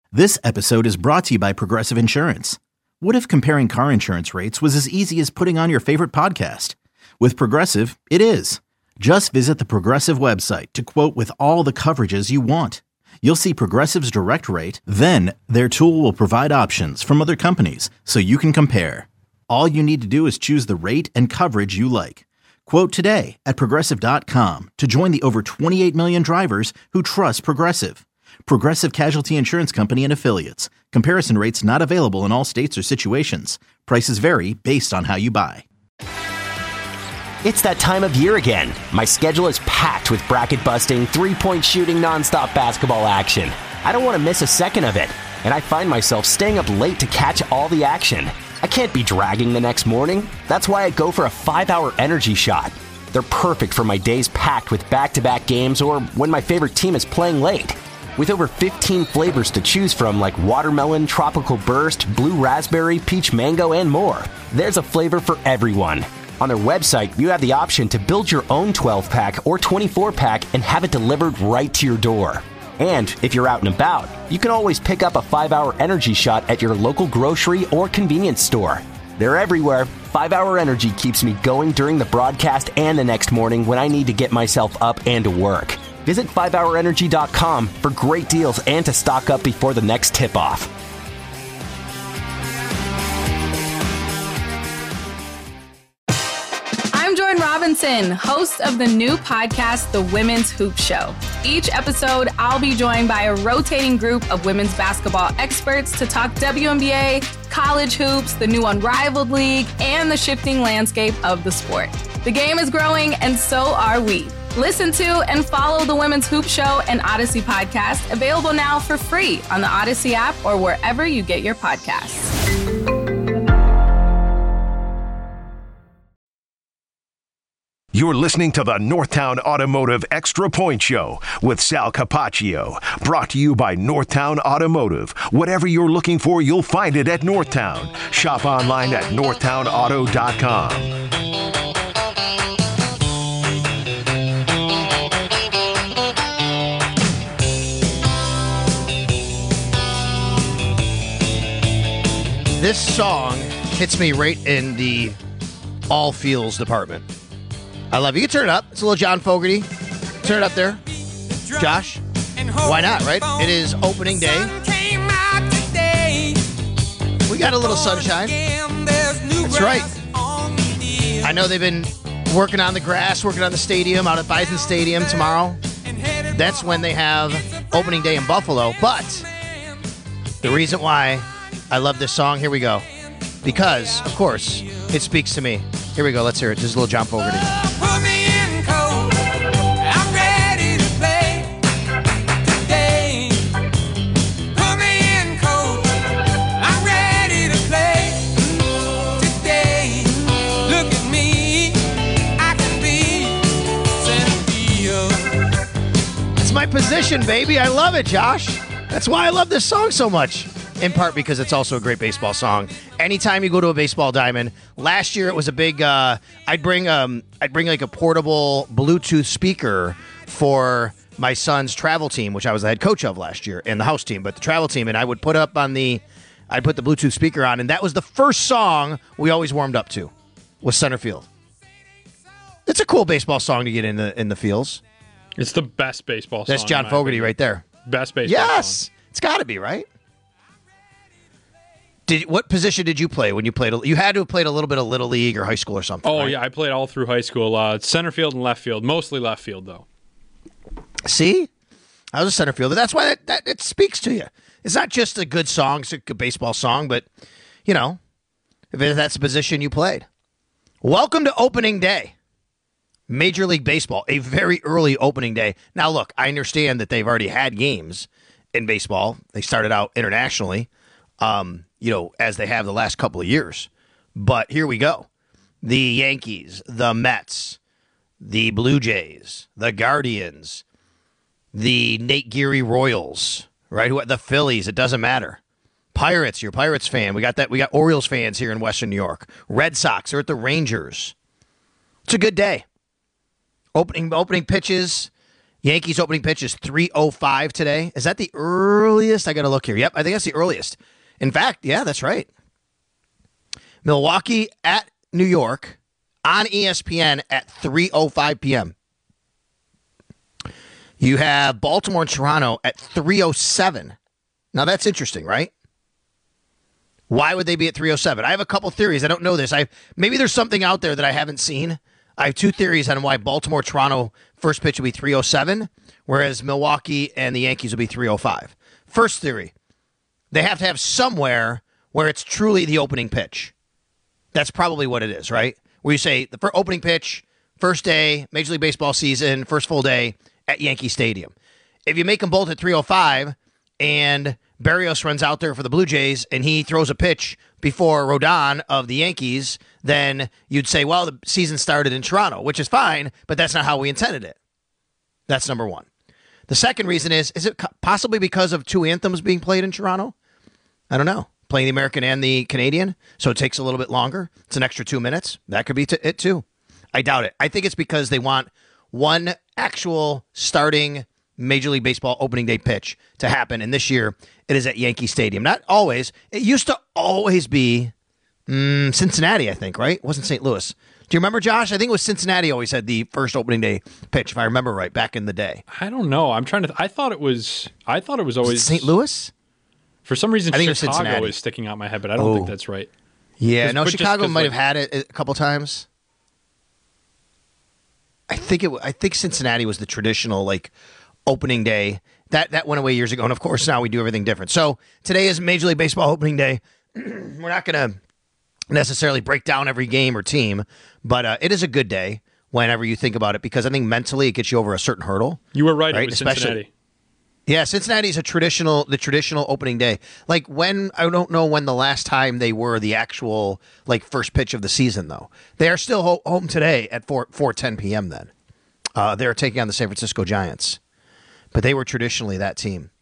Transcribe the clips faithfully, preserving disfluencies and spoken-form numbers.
This episode is brought to you by Progressive Insurance. What if comparing car insurance rates was as easy as putting on your favorite podcast? With Progressive, it is. Just visit the Progressive website to quote with all the coverages you want. You'll see Progressive's direct rate, then their tool will provide options from other companies so you can compare. All you need to do is choose the rate and coverage you like. Quote today at Progressive dot com to join the over twenty-eight million drivers who trust Progressive. Progressive Casualty Insurance Company and Affiliates. Comparison rates not available in all states or situations. Prices vary based on how you buy. It's that time of year again. My schedule is packed with bracket-busting, three-point shooting, nonstop basketball action. I don't want to miss a second of it, and I find myself staying up late to catch all the action. I can't be dragging the next morning. That's why I go for a five-hour energy shot. They're perfect for my days packed with back-to-back games or when my favorite team is playing late. With over fifteen flavors to choose from like watermelon, tropical burst, blue raspberry, peach mango, and more, there's a flavor for everyone. On their website, you have the option to build your own twelve-pack or twenty-four-pack and have it delivered right to your door. And if you're out and about, you can always pick up a five-hour energy shot at your local grocery or convenience store. They're everywhere. five-hour Energy keeps me going during the broadcast and the next morning when I need to get myself up and to work. Visit five hour energy dot com for great deals and to stock up before the next tip-off. I'm Jordan Robinson, host of the new podcast, The Women's Hoop Show. Each episode, I'll be joined by a rotating group of women's basketball experts to talk W N B A, college hoops, the new Unrivaled League, and the shifting landscape of the sport. The game is growing, and so are we. Listen to and follow the Women's Hoop Show and Odyssey podcast, available now for free on the Odyssey app or wherever you get your podcasts. You're listening to the Northtown Automotive Extra Point Show with Sal Capaccio, brought to you by Northtown Automotive. Whatever you're looking for, you'll find it at Northtown. Shop online at northtown auto dot com. This song hits me right in the all feels department. I love it. You can turn it up. It's a little John Fogerty. Turn it up there. Josh, why not, right? It is opening day. We got a little sunshine. That's right. I know they've been working on the grass, working on the stadium out at Bison Stadium tomorrow. That's when they have opening day in Buffalo. But the reason why I love this song, here we go. Because, of course, it speaks to me. Here we go. Let's hear it. This is a little John Fogerty. Put me in cold. I'm ready to play today. Put me in cold. I'm ready to play today. Look at me. I can be center field. It's my position, baby. I love it, Josh. That's why I love this song so much. In part because it's also a great baseball song. Anytime you go to a baseball diamond, last year it was a big. Uh, I'd bring um, I'd bring like a portable Bluetooth speaker for my son's travel team, which I was the head coach of last year, and the house team, but the travel team, and I would put up on the, I'd put the Bluetooth speaker on, and that was the first song we always warmed up to, was Center Field. It's a cool baseball song to get in the in the fields. It's the best baseball song. That's John Fogerty opinion. Right there. Best baseball yes, song. It's got to be, right? Did, what position did you play when you played? You had to have played a little bit of Little League or high school or something. Oh, right? yeah. I played all through high school. Uh, center field and left field. Mostly left field, though. See? I was a center fielder. That's why that, that it speaks to you. It's not just a good song, it's a good baseball song, but, you know, if that's the position you played. Welcome to opening day. Major League Baseball, a very early opening day. Now, look, I understand that they've already had games in baseball. They started out internationally. Um... you know, as they have the last couple of years. But here we go. The Yankees, the Mets, the Blue Jays, the Guardians, the Nate Geary Royals, right? The Phillies, it doesn't matter. Pirates, you're a Pirates fan. We got that. We got Orioles fans here in Western New York. Red Sox are at the Rangers. It's a good day. Opening opening pitches Yankees opening pitch is three oh five today. Is that the earliest? I got to look here. Yep, I think that's the earliest. In fact, yeah, that's right. Milwaukee at New York on E S P N at three oh five p.m. You have Baltimore and Toronto at three oh seven. Now, that's interesting, right? Why would they be at three oh seven? I have a couple theories. I don't know this. I Maybe there's something out there that I haven't seen. I have two theories on why Baltimore, Toronto first pitch will be three oh seven, whereas Milwaukee and the Yankees will be three oh five. First theory, they have to have somewhere where it's truly the opening pitch. That's probably what it is, right? Where you say the first opening pitch, first day, Major League Baseball season, first full day at Yankee Stadium. If you make them both at three oh five and Berrios runs out there for the Blue Jays and he throws a pitch before Rodon of the Yankees, then you'd say, well, the season started in Toronto, which is fine, but that's not how we intended it. That's number one. The second reason is, is it possibly because of two anthems being played in Toronto? I don't know. Playing the American and the Canadian, so it takes a little bit longer. It's an extra two minutes. That could be t- it too. I doubt it. I think it's because they want one actual starting Major League Baseball opening day pitch to happen, and this year it is at Yankee Stadium. Not always. It used to always be mm, Cincinnati, I think, right? It wasn't Saint Louis. Do you remember, Josh? I think it was Cincinnati always had the first opening day pitch, if I remember right, back in the day. I don't know. I'm trying to. Th- I thought it was. I thought it was always was it Saint Louis. For some reason, I think Chicago is sticking out my head, but I don't oh. think that's right. Yeah, no, just, Chicago might like, have had it a couple times. I think it. I think Cincinnati was the traditional like opening day. That that went away years ago, and of course now we do everything different. So today is Major League Baseball opening day. We're not going to necessarily break down every game or team, but uh, it is a good day whenever you think about it because I think mentally it gets you over a certain hurdle. You were right. right? It was Especially, Cincinnati. Yeah, Cincinnati's a traditional, the traditional opening day. Like when, I don't know when the last time they were the actual, like, first pitch of the season, though. They are still ho- home today at four ten p.m. then. Uh, they're taking on the San Francisco Giants. But they were traditionally that team.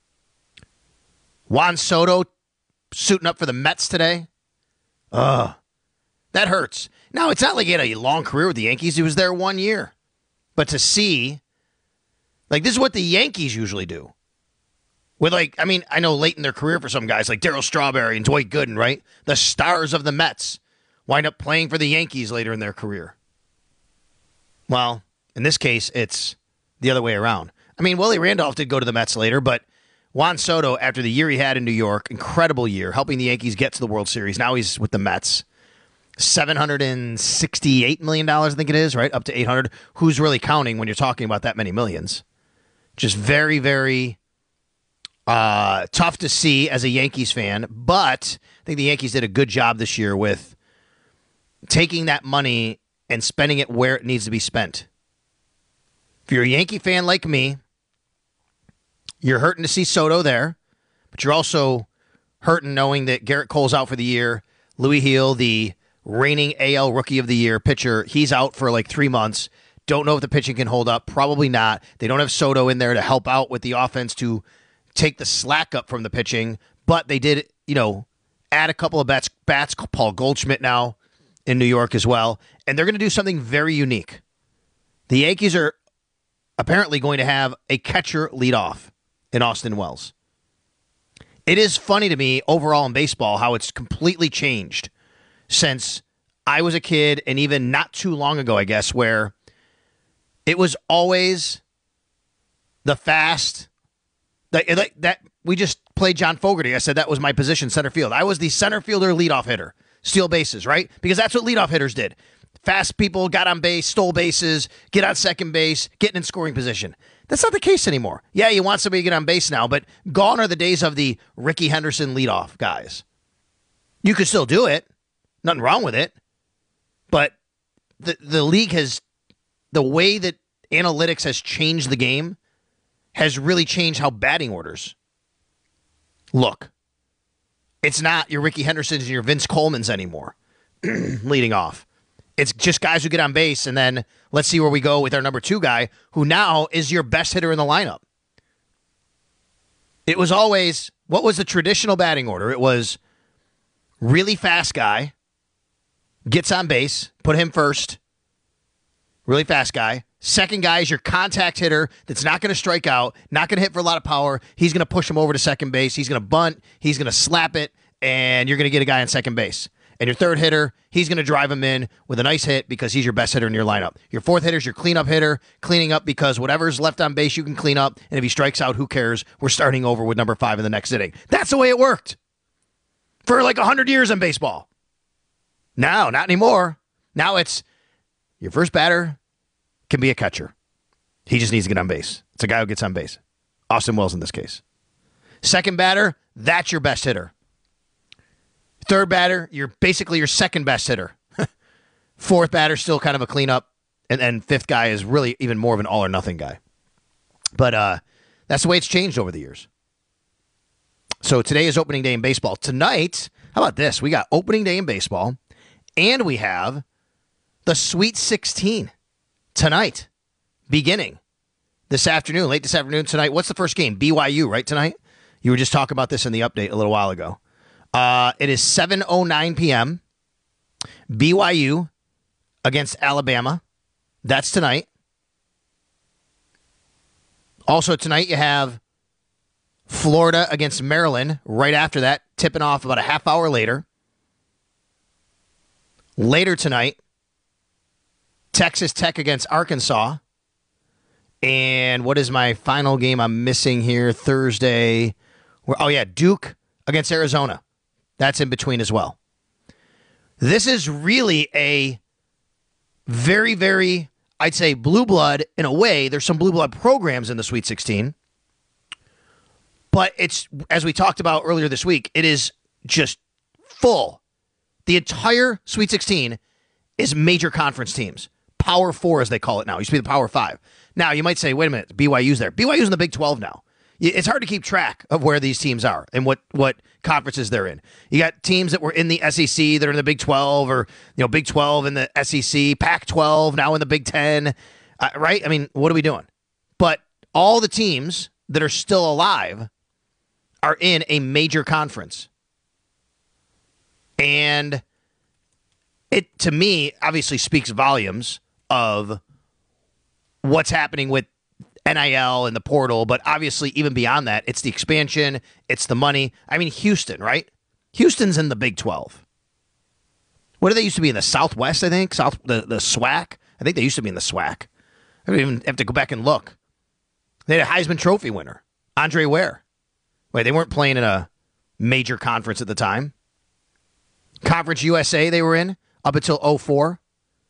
Juan Soto suiting up for the Mets today. Ugh. That hurts. Now, it's not like he had a long career with the Yankees. He was there one year. But to see, like, this is what the Yankees usually do. With, like, I mean, I know late in their career for some guys, like Darryl Strawberry and Dwight Gooden, right? The stars of the Mets wind up playing for the Yankees later in their career. Well, in this case, it's the other way around. I mean, Willie Randolph did go to the Mets later, but Juan Soto, after the year he had in New York, incredible year, helping the Yankees get to the World Series. Now he's with the Mets. seven hundred sixty-eight million dollars, I think it is, right? Up to eight hundred. Who's really counting when you're talking about that many millions? Just very, very... Uh, tough to see as a Yankees fan, but I think the Yankees did a good job this year with taking that money and spending it where it needs to be spent. If you're a Yankee fan like me, you're hurting to see Soto there, but you're also hurting knowing that Garrett Cole's out for the year. Louis Heel, the reigning A L Rookie of the Year pitcher, he's out for like three months. Don't know if the pitching can hold up. Probably not. They don't have Soto in there to help out with the offense to take the slack up from the pitching, but they did, you know, add a couple of bats, bats, Paul Goldschmidt now in New York as well, and they're going to do something very unique. The Yankees are apparently going to have a catcher lead off in Austin Wells. It is funny to me overall in baseball how it's completely changed since I was a kid and even not too long ago, I guess, where it was always the fast... That, that we just played John Fogerty. I said that was my position, center field. I was the center fielder leadoff hitter, steal bases, right? Because that's what leadoff hitters did. Fast people got on base, stole bases, get on second base, getting in scoring position. That's not the case anymore. Yeah, you want somebody to get on base now, but gone are the days of the Ricky Henderson leadoff guys. You could still do it. Nothing wrong with it. But the the league has, the way that analytics has changed the game has really changed how batting orders look. It's not your Ricky Hendersons and your Vince Colemans anymore leading off. It's just guys who get on base, and then let's see where we go with our number two guy, who now is your best hitter in the lineup. It was always, what was the traditional batting order? It was really fast guy, gets on base, put him first, really fast guy, Second guy is your contact hitter that's not going to strike out, not going to hit for a lot of power. He's going to push him over to second base. He's going to bunt. He's going to slap it, and you're going to get a guy on second base. And your third hitter, he's going to drive him in with a nice hit because he's your best hitter in your lineup. Your fourth hitter is your cleanup hitter, cleaning up because whatever's left on base you can clean up, and if he strikes out, who cares? We're starting over with number five in the next inning. That's the way it worked for like one hundred years in baseball. Now, not anymore. Now it's your first batter can be a catcher. He just needs to get on base. It's a guy who gets on base. Austin Wells in this case. Second batter, that's your best hitter. Third batter, you're basically your second best hitter. Fourth batter, still kind of a cleanup. And then fifth guy is really even more of an all or nothing guy. But uh, that's the way it's changed over the years. So today is opening day in baseball. Tonight, how about this? We got opening day in baseball, and we have the Sweet sixteen tonight, beginning this afternoon, late this afternoon tonight. What's the first game? B Y U, right, tonight? You were just talking about this in the update a little while ago. Uh, it is seven oh nine p.m. B Y U against Alabama. That's tonight. Also tonight you have Florida against Maryland. Right after that, tipping off about a half hour later. Later tonight, Texas Tech against Arkansas. And what is my final game I'm missing here? Thursday. Oh, yeah, Duke against Arizona. That's in between as well. This is really a very, very, I'd say, blue blood in a way. There's some blue blood programs in the Sweet sixteen. But it's, as we talked about earlier this week, it is just full. The entire Sweet sixteen is major conference teams. Power Four, as they call it now. It used to be the Power Five. Now, you might say, wait a minute, B Y U's there. B Y U's in the Big twelve now. It's hard to keep track of where these teams are and what, what conferences they're in. You got teams that were in the S E C that are in the Big twelve, or you know, Big twelve in the S E C, Pac twelve now in the Big ten, uh, right? I mean, what are we doing? But all the teams that are still alive are in a major conference. And it, to me, obviously speaks volumes of what's happening with N I L and the portal, but obviously even beyond that, it's the expansion, it's the money. I mean, Houston, right? Houston's in the Big twelve. What do they used to be in the Southwest, I think? South the, the SWAC? I think they used to be in the SWAC. I don't even have to go back and look. They had a Heisman Trophy winner, Andre Ware. Wait, they weren't playing in a major conference at the time. Conference U S A they were in up until oh four.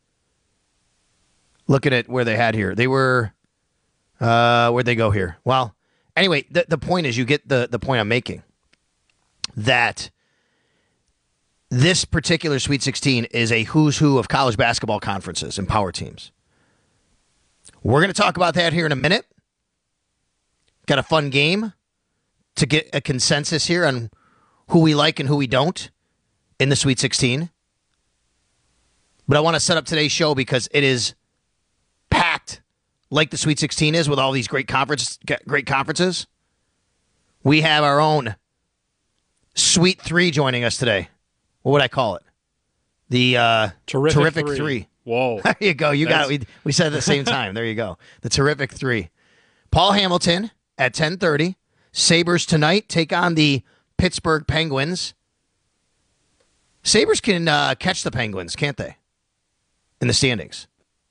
Looking at where they had here. They were... Uh, where'd they go here? Well, anyway, the, the point is, you get the, the point I'm making, that this particular Sweet sixteen is a who's who of college basketball conferences and power teams. We're going to talk about that here in a minute. Got a fun game to get a consensus here on who we like and who we don't in the Sweet sixteen. But I want to set up today's show because it is packed like the Sweet sixteen is with all these great conference, great conferences. We have our own Sweet Three joining us today. What would I call it? The uh, Terrific, terrific three. three. Whoa. There you go. You That's... got it. We, we said it at the same time. There you go. The Terrific Three. Paul Hamilton at ten thirty. Sabres tonight take on the Pittsburgh Penguins. Sabres can uh, catch the Penguins, can't they? In the standings.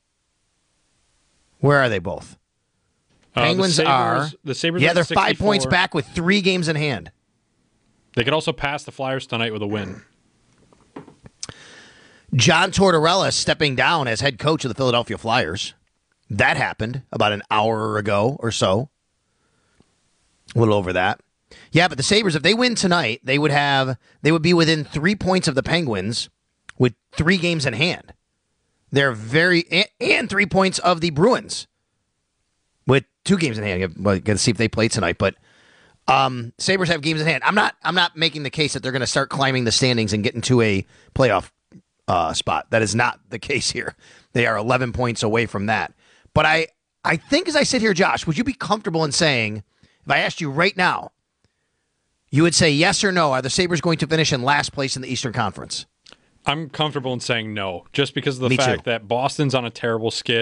Where are they both? Uh, Penguins the Sabres, are... The Sabres yeah, are they're sixty-four. five points back with three games in hand. They could also pass the Flyers tonight with a win. John Tortorella stepping down as head coach of the Philadelphia Flyers. That happened about an hour ago or so. A little over that. Yeah, but the Sabres, if they win tonight, they would have they would be within three points of the Penguins with three games in hand. They're very and, and three points of the Bruins with two games in hand. Well, got to see if they play tonight, but um, Sabres have games in hand. I'm not. I'm not making the case that they're going to start climbing the standings and get into a playoff uh, spot. That is not the case here. They are eleven points away from that. But I, I think as I sit here, Josh, would you be comfortable in saying, if I asked you right now, you would say yes or no? Are the Sabres going to finish in last place in the Eastern Conference? I'm comfortable in saying no, just because of the Me fact too. that Boston's on a terrible skid.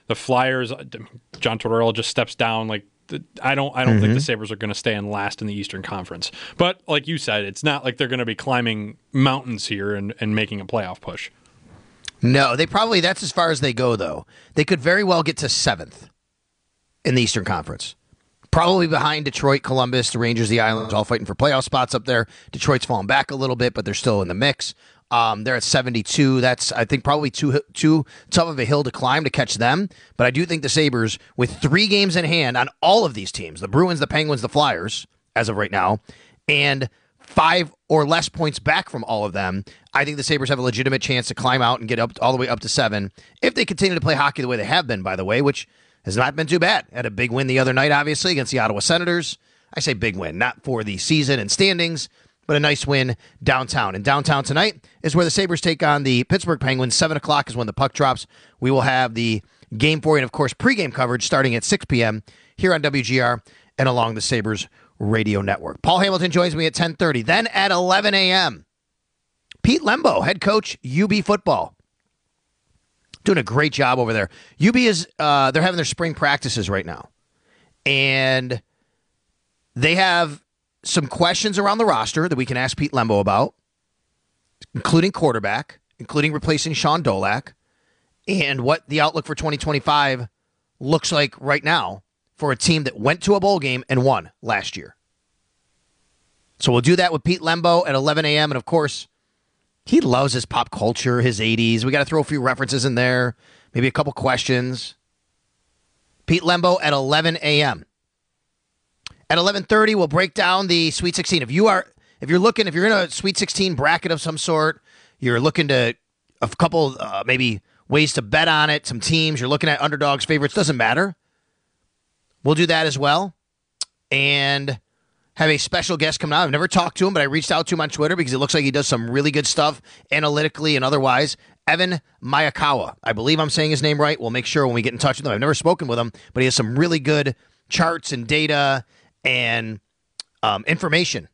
The Flyers, John Tortorella just steps down. Like I don't, I don't mm-hmm. think the Sabres are going to stay in last in the Eastern Conference. But like you said, it's not like they're going to be climbing mountains here and, and making a playoff push. No, they probably, that's as far as they go, though. They could very well get to seventh in the Eastern Conference. Probably behind Detroit, Columbus, the Rangers, the Islanders, all fighting for playoff spots up there. Detroit's fallen back a little bit, but they're still in the mix. Um, they're at seventy-two. That's, I think, probably too too tough of a hill to climb to catch them. But I do think the Sabres, with three games in hand on all of these teams, the Bruins, the Penguins, the Flyers, as of right now, and five or less points back from all of them, I think the Sabres have a legitimate chance to climb out and get up all the way up to seven if they continue to play hockey the way they have been, by the way, which has not been too bad. Had a big win the other night, obviously, against the Ottawa Senators. I say big win, not for the season and standings, but a nice win downtown. And downtown tonight is where the Sabres take on the Pittsburgh Penguins. seven o'clock is when the puck drops. We will have the game for you and, of course, pregame coverage starting at six p.m. here on W G R and along the Sabres radio network. Paul Hamilton joins me at ten thirty. Then at eleven a.m., Pete Lembo, head coach, U B football. Doing a great job over there. U B is, uh, they're having their spring practices right now. And they have some questions around the roster that we can ask Pete Lembo about, including quarterback, including replacing Sean Dolak, and what the outlook for twenty twenty-five looks like right now for a team that went to a bowl game and won last year. So we'll do that with Pete Lembo at eleven a.m. And, of course, he loves his pop culture, his eighties. We got to throw a few references in there, maybe a couple questions. Pete Lembo at eleven a.m. At eleven thirty, we'll break down the Sweet sixteen. If you are, if you're looking, if you're in a Sweet sixteen bracket of some sort, you're looking to a couple, uh, maybe ways to bet on it, some teams, you're looking at underdogs, favorites, doesn't matter. We'll do that as well. And have a special guest coming out. I've never talked to him, but I reached out to him on Twitter because it looks like he does some really good stuff analytically and otherwise. Evan Miyakawa. I believe I'm saying his name right. We'll make sure when we get in touch with him. I've never spoken with him, but he has some really good charts and data and um, information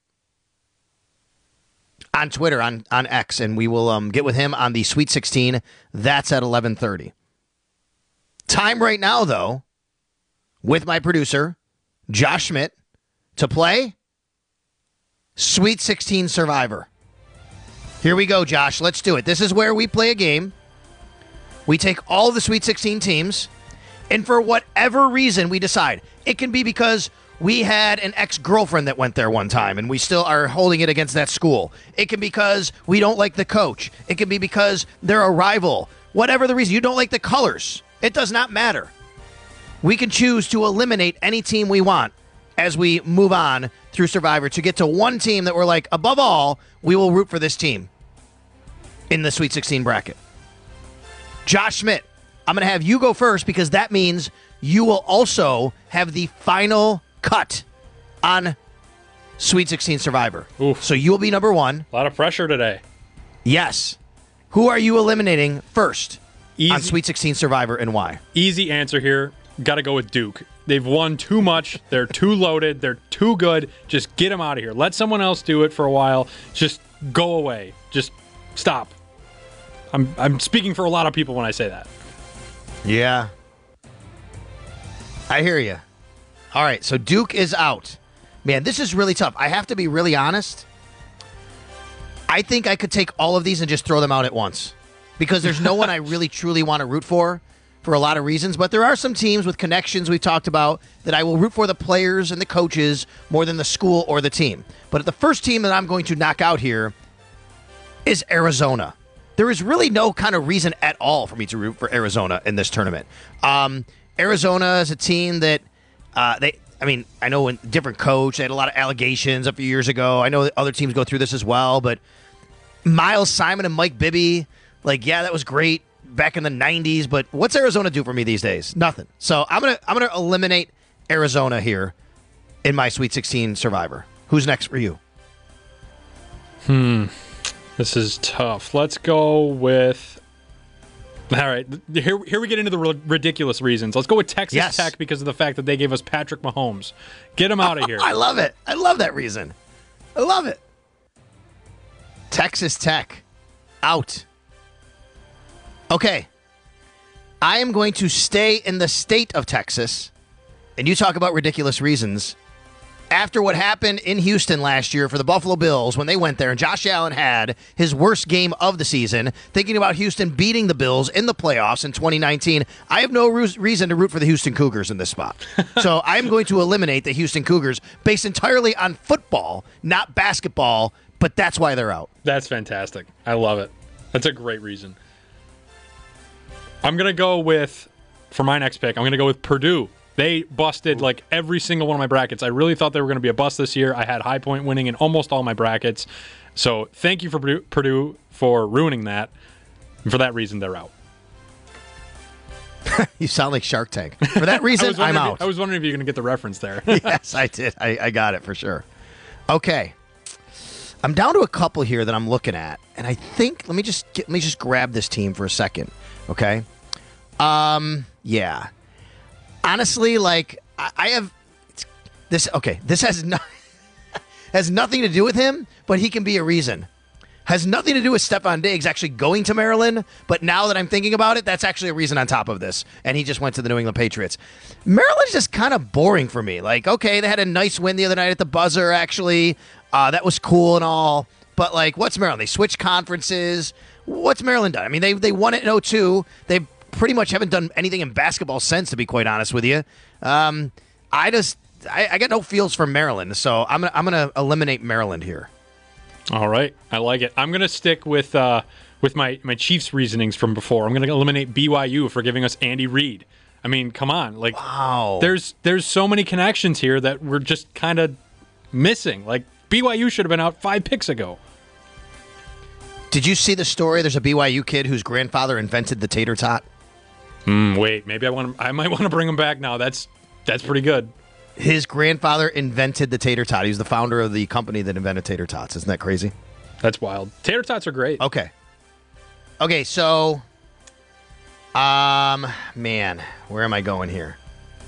on Twitter, on, on X, and we will um, get with him on the Sweet sixteen. That's at eleven thirty. Time right now, though, with my producer, Josh Schmidt, to play Sweet sixteen Survivor. Here we go, Josh. Let's do it. This is where we play a game. We take all the Sweet sixteen teams, and for whatever reason we decide, it can be because we had an ex-girlfriend that went there one time, and we still are holding it against that school. It can be because we don't like the coach. It can be because they're a rival. Whatever the reason, you don't like the colors. It does not matter. We can choose to eliminate any team we want as we move on through Survivor to get to one team that we're like, above all, we will root for this team in the Sweet sixteen bracket. Josh Schmidt, I'm going to have you go first because that means you will also have the final cut on Sweet sixteen Survivor. Oof. So you will be number one. A lot of pressure today. Yes. Who are you eliminating first Easy. on Sweet sixteen Survivor and why? Easy answer here. Got to go with Duke. They've won too much. They're too loaded. They're too good. Just get them out of here. Let someone else do it for a while. Just go away. Just stop. I'm I'm speaking for a lot of people when I say that. Yeah. I hear you. All right, so Duke is out. Man, this is really tough. I have to be really honest. I think I could take all of these and just throw them out at once because there's no one I really truly want to root for for a lot of reasons, but there are some teams with connections we've talked about that I will root for the players and the coaches more than the school or the team. But the first team that I'm going to knock out here is Arizona. There is really no kind of reason at all for me to root for Arizona in this tournament. Um, Arizona is a team that uh, they, I mean, I know when different coach, they had a lot of allegations a few years ago. I know that other teams go through this as well, but Miles Simon and Mike Bibby, like, yeah, that was great back in the nineties, but what's Arizona do for me these days? Nothing. So I'm gonna I'm gonna eliminate Arizona here in my Sweet sixteen Survivor. Who's next for you? Hmm. This is tough. Let's go with... All right. Here, here we get into the r- ridiculous reasons. Let's go with Texas yes. Tech because of the fact that they gave us Patrick Mahomes. Get him out of here. I love it. I love that reason. I love it. Texas Tech. Out. Okay. I am going to stay in the state of Texas, and you talk about ridiculous reasons. After what happened in Houston last year for the Buffalo Bills when they went there and Josh Allen had his worst game of the season, thinking about Houston beating the Bills in the playoffs in twenty nineteen, I have no re- reason to root for the Houston Cougars in this spot. So I'm going to eliminate the Houston Cougars based entirely on football, not basketball, but that's why they're out. That's fantastic. I love it. That's a great reason. I'm going to go with, for my next pick, I'm going to go with Purdue. They busted like every single one of my brackets. I really thought they were going to be a bust this year. I had High Point winning in almost all my brackets. So thank you for Purdue, Purdue for ruining that. And for that reason, they're out. You sound like Shark Tank. For that reason, I'm out. If, I was wondering if you're going to get the reference there. Yes, I did. I, I got it for sure. Okay. I'm down to a couple here that I'm looking at. And I think, let me just get, let me just grab this team for a second. Okay. Um, yeah. Honestly, like I, I have it's, this. Okay, this has no, has nothing to do with him, but he can be a reason. Has nothing to do with Stephon Diggs actually going to Maryland, but now that I'm thinking about it, that's actually a reason on top of this. And he just went to the New England Patriots. Maryland's just kind of boring for me. Like, okay, they had a nice win the other night at the buzzer. Actually, uh, that was cool and all. But like, what's Maryland? They switched conferences. What's Maryland done? I mean, they they won it in oh two. They pretty much haven't done anything in basketball since, to be quite honest with you. Um, I just, I, I got no feels for Maryland, so I'm gonna, I'm gonna eliminate Maryland here. All right, I like it. I'm gonna stick with uh, with my my Chiefs reasonings from before. I'm gonna eliminate B Y U for giving us Andy Reid. I mean, come on, like, wow. there's there's so many connections here that we're just kind of missing. Like, B Y U should have been out five picks ago. Did you see the story? There's a B Y U kid whose grandfather invented the tater tot. Mm, wait, maybe I want. I might want to bring him back now. That's that's pretty good. His grandfather invented the tater tot. He was the founder of the company that invented tater tots. Isn't that crazy? That's wild. Tater tots are great. Okay. Okay, so, um, man, where am I going here?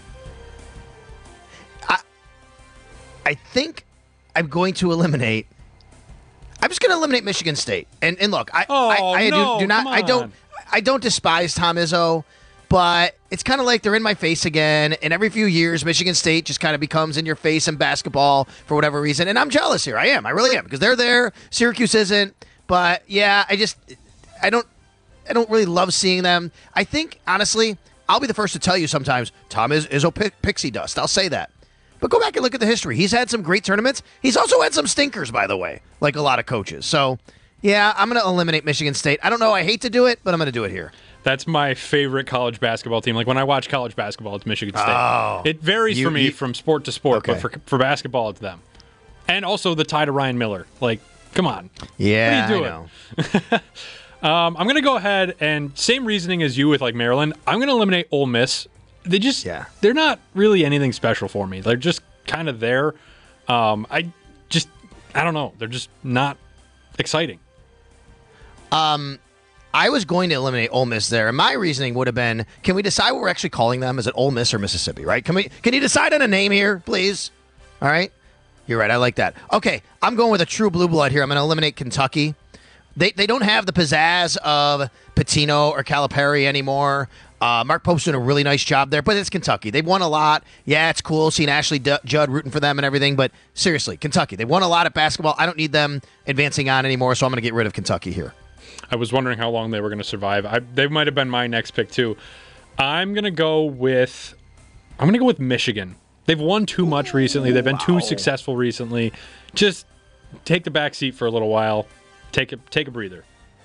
I, I think I'm going to eliminate. I'm just going to eliminate Michigan State. And and look, I, oh, I, I no, do, do not. come I don't. on. I don't despise Tom Izzo, but it's kind of like they're in my face again. And every few years, Michigan State just kind of becomes in your face in basketball for whatever reason. And I'm jealous here. I am. I really am, because they're there. Syracuse isn't. But yeah, I just I don't I don't really love seeing them. I think honestly, I'll be the first to tell you sometimes Tom is Izzo pi- pixie dust. I'll say that. But go back and look at the history. He's had some great tournaments. He's also had some stinkers, by the way, like a lot of coaches. So. Yeah, I'm going to eliminate Michigan State. I don't know. I hate to do it, but I'm going to do it here. That's my favorite college basketball team. Like, when I watch college basketball, it's Michigan State. Oh, it varies you, for me you, from sport to sport, okay. but for for basketball, it's them. And also the tie to Ryan Miller. Like, come on. Yeah, what are you doing? I know. um, I'm going to go ahead and same reasoning as you with like Maryland. I'm going to eliminate Ole Miss. They just, yeah. they're not really anything special for me. They're just kind of there. Um, I just, I don't know. They're just not exciting. Um, I was going to eliminate Ole Miss there, and my reasoning would have been: can we decide what we're actually calling them? Is it Ole Miss or Mississippi? Right? Can we? Can you decide on a name here, please? All right. You're right. I like that. Okay, I'm going with a true blue blood here. I'm going to eliminate Kentucky. They they don't have the pizzazz of Pitino or Calipari anymore. Uh, Mark Pope's doing a really nice job there, but it's Kentucky. They've won a lot. Yeah, it's cool seeing Ashley D- Judd rooting for them and everything, but seriously, Kentucky. They've won a lot at basketball. I don't need them advancing on anymore, so I'm going to get rid of Kentucky here. I was wondering how long they were going to survive. I, they might have been my next pick too. I'm going to go with I'm going to go with Michigan. They've won too much recently. They've been wow. too successful recently. Just take the back seat for a little while. Take a take a breather.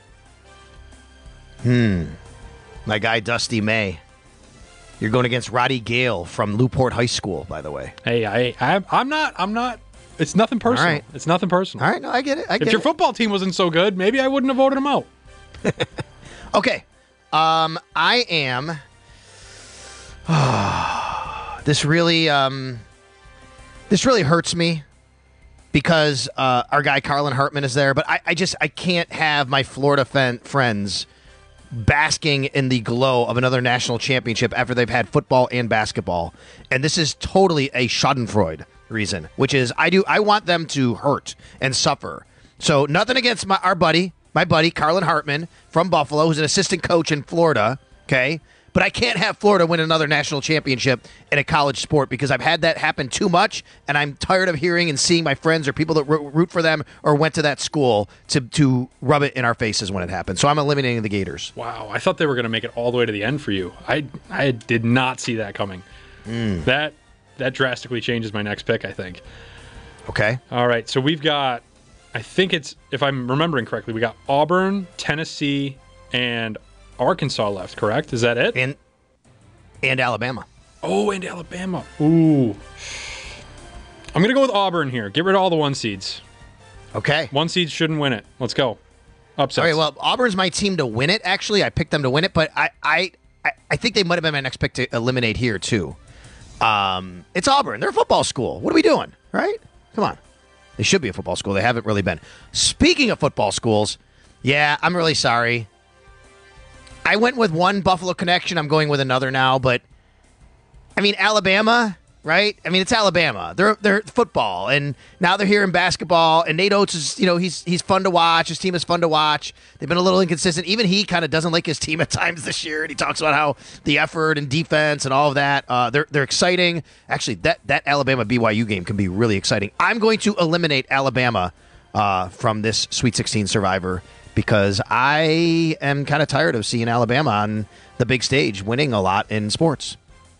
Hmm. My guy Dusty May. You're going against Roddy Gale from Newport High School, by the way. Hey, I, I I'm not I'm not It's nothing personal. All right. It's nothing personal. All right, no, I get it. I get if your it. football team wasn't so good, maybe I wouldn't have voted them out. Okay. Um, I am. this really, um, this really hurts me because uh, our guy Carlin Hartman is there, but I, I just I can't have my Florida fan- friends basking in the glow of another national championship after they've had football and basketball, and this is totally a Schadenfreude reason, which is I do I want them to hurt and suffer. So nothing against my our buddy, my buddy Carlin Hartman from Buffalo, who's an assistant coach in Florida. Okay, but I can't have Florida win another national championship in a college sport because I've had that happen too much, and I'm tired of hearing and seeing my friends or people that ro- root for them or went to that school to, to rub it in our faces when it happens. So I'm eliminating the Gators. Wow, I thought they were going to make it all the way to the end for you. I I did not see that coming. Mm. That that drastically changes my next pick, I think. Okay. All right, so we've got, I think it's, if I'm remembering correctly, we got Auburn, Tennessee, and Arkansas left, correct? Is that it? And and Alabama. Oh, and Alabama. Ooh. I'm going to go with Auburn here. Get rid of all the one seeds. Okay. One seeds shouldn't win it. Let's go. Upsets. All right, well, Auburn's my team to win it, actually. I picked them to win it, but I I, I, I think they might have been my next pick to eliminate here, too. Um, it's Auburn. They're a football school. What are we doing, right? Come on. They should be a football school. They haven't really been. Speaking of football schools, yeah, I'm really sorry. I went with one Buffalo connection. I'm going with another now, but I mean, Alabama, right? I mean, it's Alabama. They're they're football, and now they're here in basketball. And Nate Oates is, you know, he's he's fun to watch. His team is fun to watch. They've been a little inconsistent. Even he kind of doesn't like his team at times this year, and he talks about how the effort and defense and all of that. Uh, they're they're exciting. Actually, that that Alabama B Y U game can be really exciting. I'm going to eliminate Alabama uh, from this Sweet sixteen Survivor, because I am kind of tired of seeing Alabama on the big stage winning a lot in sports.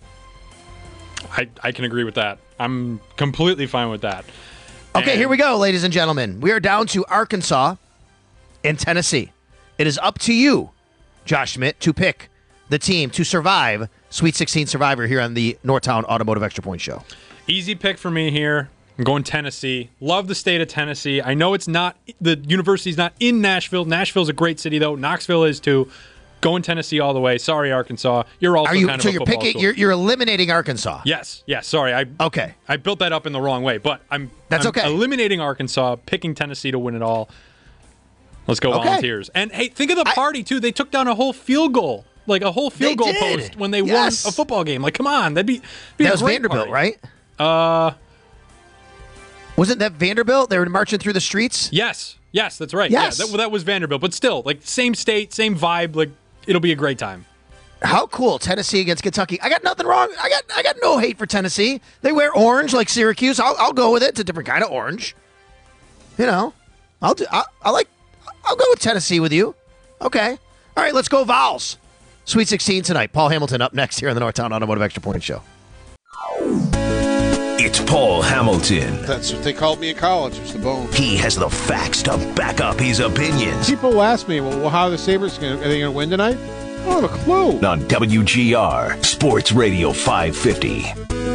I, I can agree with that. I'm completely fine with that. Okay, And- here we go, ladies and gentlemen. We are down to Arkansas and Tennessee. It is up to you, Josh Schmidt, to pick the team to survive Sweet sixteen Survivor here on the Northtown Automotive Extra Point Show. Easy pick for me here. I'm going Tennessee. Love the state of Tennessee. I know it's not, the university's not in Nashville. Nashville's a great city, though. Knoxville is, too. Going Tennessee all the way. Sorry, Arkansas. You're also Are you kind of so a you're football picking school. you're, you're eliminating Arkansas? Yes, yes. Sorry, I Okay. I built that up in the wrong way, but I'm That's I'm okay. eliminating Arkansas, picking Tennessee to win it all. Let's go Okay. Volunteers. And hey, think of the I- party too. They took down a whole field goal, like a whole field They goal did. post when they Yes. won a football game. Like, come on, that'd be, be That a was great Vanderbilt, party. right? Uh, Wasn't that Vanderbilt? They were marching through the streets? yes, yes, that's right. Yes. Yeah, that, that was Vanderbilt, but still, like same state, same vibe. Like, it'll be a great time. How cool, Tennessee against Kentucky. I got nothing wrong. I got I got no hate for Tennessee. They wear orange like Syracuse. I'll, I'll go with it. It's a different kind of orange. You know, I'll do. I, I like. I'll go with Tennessee with you. Okay. All right. Let's go Vols. Sweet sixteen tonight. Paul Hamilton up next here on the Northtown Automotive Extra Point Show. It's Paul Hamilton. That's what they called me in college. It was the bone. He has the facts to back up his opinions. People ask me, well, how are the Sabres going to, are they going to win tonight? I don't have a clue. On W G R Sports Radio five fifty.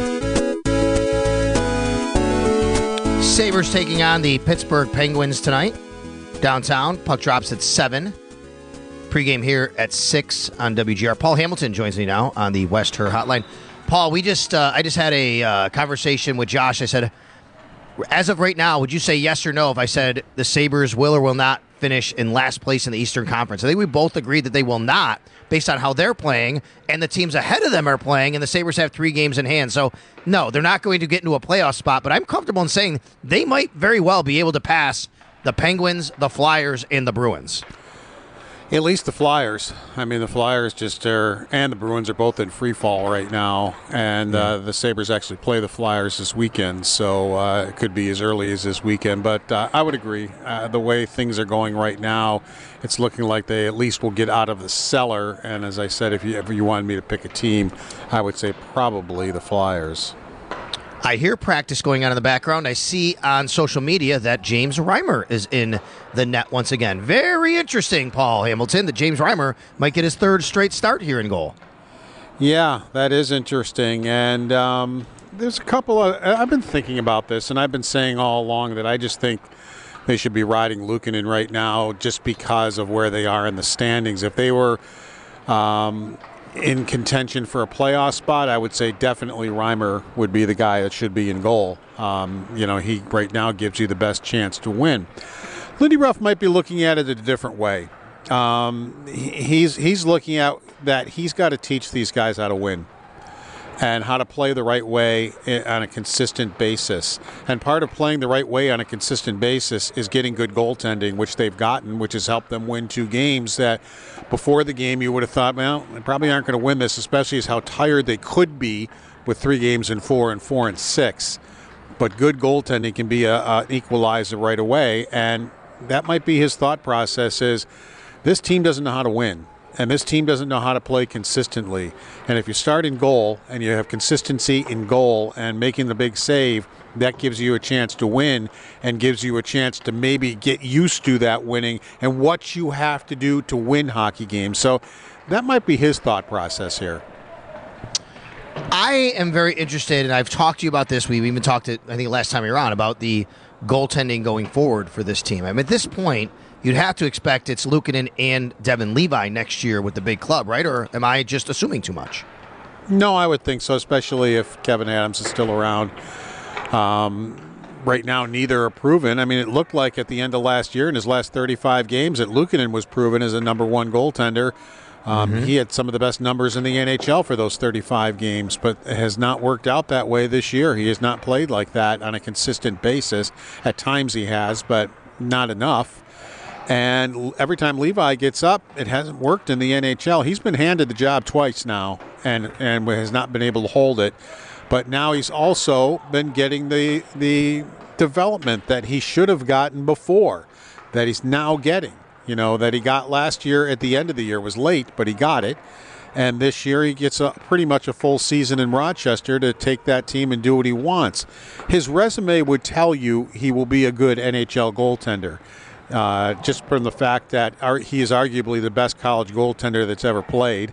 Sabres taking on the Pittsburgh Penguins tonight. Downtown. Puck drops at seven. Pregame here at six on W G R. Paul Hamilton joins me now on the West Her Hotline. Paul, we just uh, I just had a uh, conversation with Josh. I said, as of right now, would you say yes or no if I said the Sabres will or will not finish in last place in the Eastern Conference? I think we both agreed that they will not, based on how they're playing, and the teams ahead of them are playing, and the Sabres have three games in hand. So, no, they're not going to get into a playoff spot, but I'm comfortable in saying they might very well be able to pass the Penguins, the Flyers, and the Bruins. At least the Flyers. I mean, the Flyers just are, and the Bruins are both in free fall right now. And uh, the Sabres actually play the Flyers this weekend, so uh, it could be as early as this weekend. But uh, I would agree. Uh, the way things are going right now, it's looking like they at least will get out of the cellar. And as I said, if you, if you wanted me to pick a team, I would say probably the Flyers. I hear practice going on in the background. I see on social media that James Reimer is in the net once again. Very interesting, Paul Hamilton, that James Reimer might get his third straight start here in goal. Yeah, that is interesting. And um, there's a couple of, I've been thinking about this, and I've been saying all along that I just think they should be riding Luukkonen right now just because of where they are in the standings. If they were um, in contention for a playoff spot, I would say definitely Reimer would be the guy that should be in goal. Um, you know, he right now gives you the best chance to win. Lindy Ruff might be looking at it a different way. Um, he- he's he's looking at that he's got to teach these guys how to win. and how to play the right way on a consistent basis. And part of playing the right way on a consistent basis is getting good goaltending, which they've gotten, which has helped them win two games that before the game you would have thought, well, they probably aren't going to win this, especially as how tired they could be with three games in four and four and six. But good goaltending can be a, a, an equalizer right away, and that might be his thought process is this team doesn't know how to win. And this team doesn't know how to play consistently. And if you start in goal and you have consistency in goal and making the big save, that gives you a chance to win and gives you a chance to maybe get used to that winning and what you have to do to win hockey games. So that might be his thought process here. I am very interested, and I've talked to you about this. We've even talked, it, I think, last time you were on, about the goaltending going forward for this team. I mean, at this point, you'd have to expect it's Luukkonen and Devin Levi next year with the big club, right? Or am I just assuming too much? No, I would think so, especially if Kevin Adams is still around. Um, right now, neither are proven. I mean, it looked like at the end of last year, in his last thirty-five games, that Luukkonen was proven as a number one goaltender. Um, mm-hmm. He had some of the best numbers in the N H L for those thirty-five games, but it has not worked out that way this year. He has not played like that on a consistent basis. At times he has, but not enough. And every time Levi gets up, it hasn't worked in the N H L. He's been handed the job twice now and, and has not been able to hold it. But now he's also been getting the the development that he should have gotten before, that he's now getting. You know, that he got last year at the end of the year. It was late, but he got it. And this year he gets a, pretty much a full season in Rochester to take that team and do what he wants. His resume would tell you he will be a good N H L goaltender. Uh, just from the fact that our, he is arguably the best college goaltender that's ever played.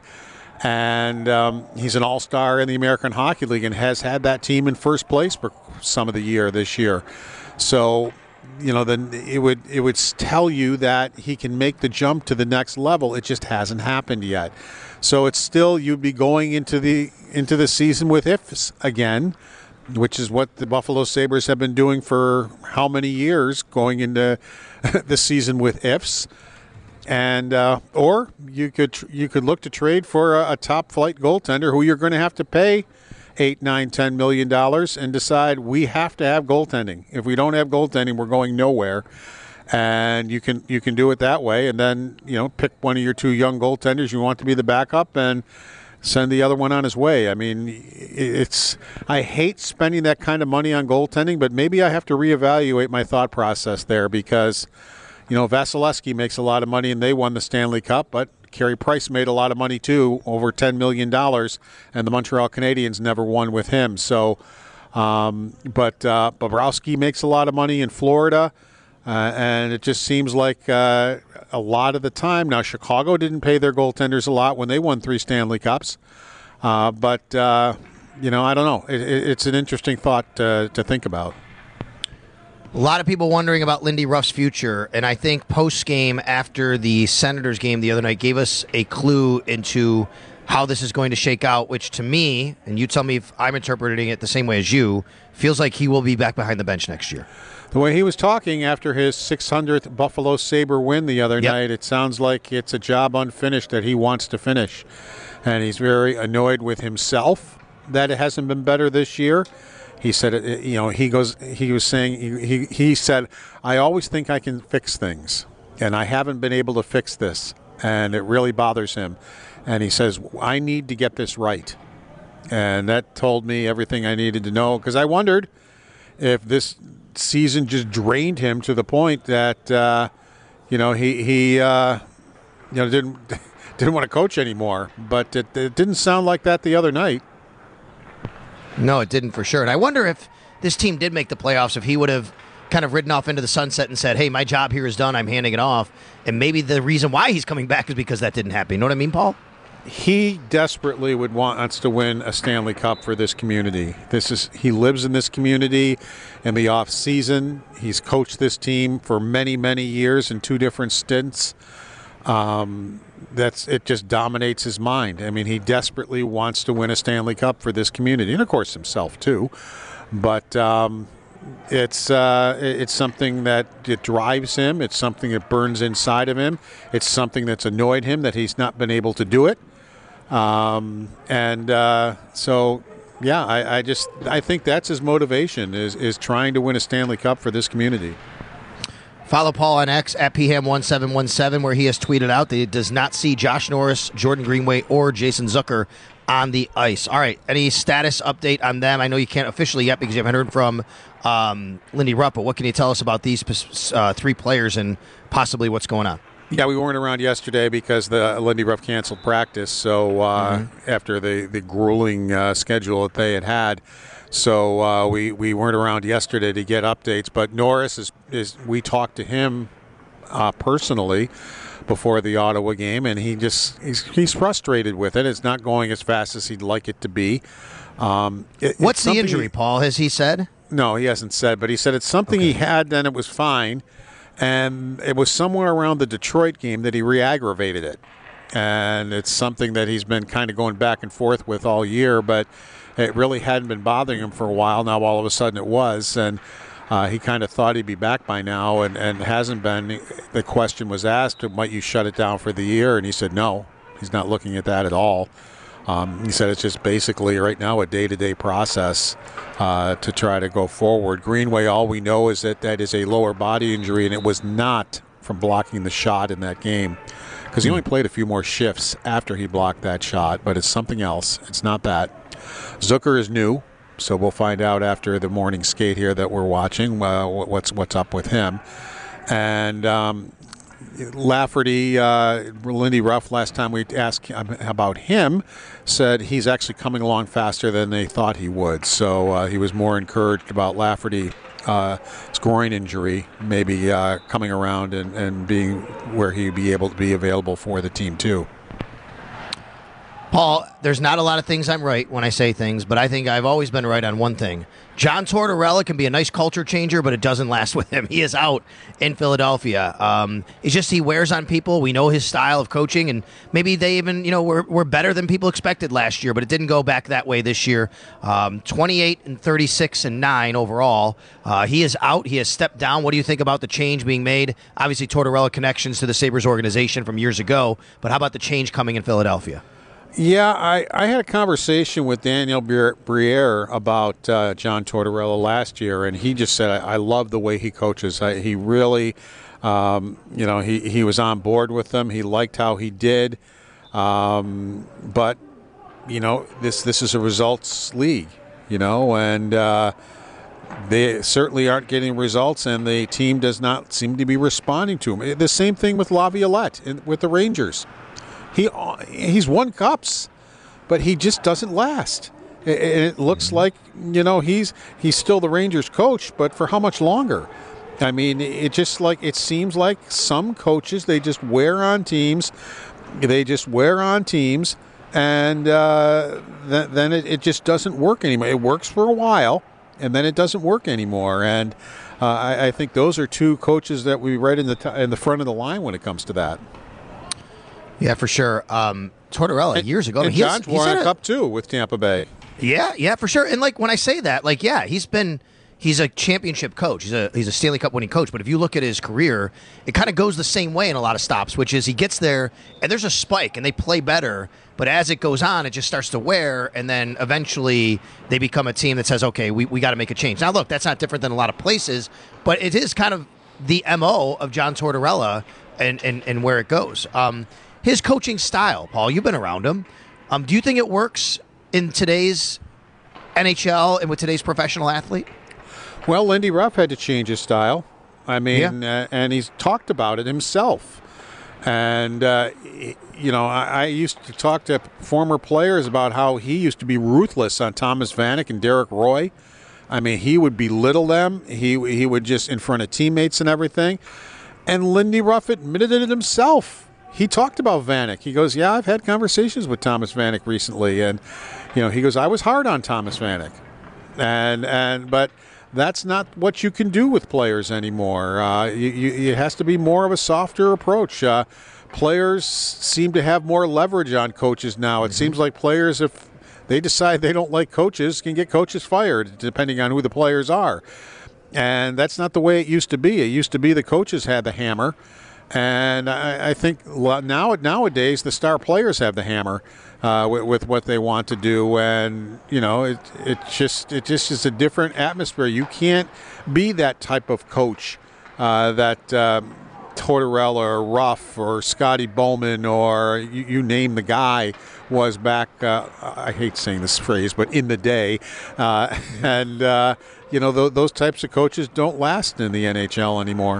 And um, he's an all-star in the American Hockey League and has had that team in first place for some of the year this year. So, you know, then it would it would tell you that he can make the jump to the next level. It just hasn't happened yet. So it's still, you'd be going into the into the season with ifs again, which is what the Buffalo Sabres have been doing for how many years, going into the season with ifs. And uh, or you could you could look to trade for a, a top flight goaltender who you're going to have to pay eight, nine, ten million dollars and decide we have to have goaltending. If we don't have goaltending, we're going nowhere. And you can you can do it that way, and then you know pick one of your two young goaltenders you want to be the backup and send the other one on his way. I mean, it's I hate spending that kind of money on goaltending, but maybe I have to reevaluate my thought process there because, you know, Vasilevsky makes a lot of money and they won the Stanley Cup, but Carey Price made a lot of money too, over ten million dollars, and the Montreal Canadiens never won with him. So, um, but uh, Bobrovsky makes a lot of money in Florida, uh, and it just seems like uh, a lot of the time now Chicago didn't pay their goaltenders a lot when they won three Stanley Cups, uh, but uh, you know I don't know. It, it, it's an interesting thought uh, to think about. A lot of people wondering about Lindy Ruff's future, and I think post-game after the Senators game the other night gave us a clue into how this is going to shake out, which to me, and you tell me if I'm interpreting it the same way as you, feels like he will be back behind the bench next year. The way he was talking after his six hundredth Buffalo Sabre win the other yep. night, it sounds like it's a job unfinished that he wants to finish. And he's very annoyed with himself that it hasn't been better this year. He said, you know, he goes, he was saying, he, he, he said, I always think I can fix things, and I haven't been able to fix this, and it really bothers him. And he says, I need to get this right. And that told me everything I needed to know, because I wondered if this season just drained him to the point that, uh, you know, he, he uh, you know, didn't, didn't want to coach anymore. But it, it didn't sound like that the other night. No, it didn't for sure. And I wonder if this team did make the playoffs, if he would have kind of ridden off into the sunset and said, hey, my job here is done, I'm handing it off. And maybe the reason why he's coming back is because that didn't happen. You know what I mean, Paul? He desperately would want us to win a Stanley Cup for this community. This is he lives in this community in the off season. He's coached this team for many, many years in two different stints. Um, that's it just dominates his mind. I mean, he desperately wants to win a Stanley Cup for this community, and of course himself too. But um, it's uh, it's something that it drives him. It's something that burns inside of him. It's something that's annoyed him that he's not been able to do it. Um, and uh, so Yeah, I, I just I think that's his motivation is is trying to win a Stanley Cup for this community. Follow Paul on X at P Ham one seven one seven, where he has tweeted out that he does not see Josh Norris, Jordan Greenway, or Jason Zucker on the ice. All right, any status update on them? I know you can't officially yet because you haven't heard from um, Lindy Rupp, but what can you tell us about these uh, three players and possibly what's going on? Yeah, we weren't around yesterday because the Lindy Ruff canceled practice. So uh, mm-hmm. after the the grueling uh, schedule that they had had, so uh, we we weren't around yesterday to get updates. But Norris is is we talked to him uh, personally before the Ottawa game, and he just he's he's frustrated with it. It's not going as fast as he'd like it to be. Um, it, What's the injury, Paul? Has he said? No, he hasn't said, but he said it's something okay. he had. Then it was fine. And it was somewhere around the Detroit game that he re-aggravated it. And it's something that he's been kind of going back and forth with all year, but it really hadn't been bothering him for a while. Now all of a sudden it was, and uh, he kind of thought he'd be back by now and, and hasn't been. The question was asked, might you shut it down for the year? And he said no, he's not looking at that at all. Um, he said it's just basically right now a day-to-day process uh, to try to go forward. Greenway, all we know is that that is a lower body injury, and it was not from blocking the shot in that game because he only played a few more shifts after he blocked that shot, but it's something else. It's not that. Zucker is new, so we'll find out after the morning skate here that we're watching uh, what's what's up with him. And um, Lafferty, uh, Lindy Ruff, last time we asked about him, said he's actually coming along faster than they thought he would. So uh, he was more encouraged about Lafferty, uh, his groin injury, maybe uh, coming around and, and being where he'd be able to be available for the team too. Paul, there's not a lot of things I'm right when I say things, but I think I've always been right on one thing. John Tortorella can be a nice culture changer, but it doesn't last with him. He is out in Philadelphia. Um, it's just he wears on people. We know his style of coaching, and maybe they even, you know, were, were better than people expected last year, but it didn't go back that way this year. Um, twenty-eight and thirty-six and nine overall. Uh, he is out. He has stepped down. What do you think about the change being made? Obviously, Tortorella connections to the Sabres organization from years ago, but how about the change coming in Philadelphia? Yeah, I, I had a conversation with Daniel Briere about uh, John Tortorella last year, and he just said, I, I love the way he coaches. I, he really, um, you know, he, he was on board with them. He liked how he did. Um, but, you know, this, this is a results league, you know, and uh, they certainly aren't getting results, and the team does not seem to be responding to them. The same thing with Laviolette in, with the Rangers. He he's won cups, but he just doesn't last. It, it looks like, you know, he's he's still the Rangers coach, but for how much longer? I mean, it just like it seems like some coaches, they just wear on teams, they just wear on teams, and uh, th- then it, it just doesn't work anymore. It works for a while, and then it doesn't work anymore. And uh, I, I think those are two coaches that we right in the t- in the front of the line when it comes to that. Yeah, for sure. Um, Tortorella, and, years ago. And I mean, John's won a cup, too, with Tampa Bay. Yeah, yeah, for sure. And, like, when I say that, like, yeah, he's been – he's a championship coach. He's a he's a Stanley Cup winning coach. But if you look at his career, it kind of goes the same way in a lot of stops, which is he gets there, and there's a spike, and they play better. But as it goes on, it just starts to wear, and then eventually they become a team that says, okay, we, we got to make a change. Now, look, that's not different than a lot of places, but it is kind of the M O of John Tortorella and, and, and where it goes. Um His coaching style, Paul, you've been around him. Um, do you think it works in today's N H L and with today's professional athlete? Well, Lindy Ruff had to change his style. I mean, yeah. uh, and he's talked about it himself. And, uh, you know, I, I used to talk to former players about how he used to be ruthless on Thomas Vanek and Derek Roy. I mean, he would belittle them. He, he would just in front of teammates and everything. And Lindy Ruff admitted it himself. He talked about Vanek. He goes, yeah, I've had conversations with Thomas Vanek recently. And, you know, he goes, I was hard on Thomas Vanek. And, and but that's not what you can do with players anymore. Uh, you, you, it has to be more of a softer approach. Uh, players seem to have more leverage on coaches now. It mm-hmm. seems like players, if they decide they don't like coaches, can get coaches fired, depending on who the players are. And that's not the way it used to be. It used to be the coaches had the hammer. And I, I think lo- now nowadays the star players have the hammer uh, with, with what they want to do, and you know it it just it just is a different atmosphere. You can't be that type of coach uh, that uh, Tortorella or Ruff or Scotty Bowman or you, you name the guy was back. Uh, I hate saying this phrase, but in the day, uh, and uh, you know th- those types of coaches don't last in the N H L anymore.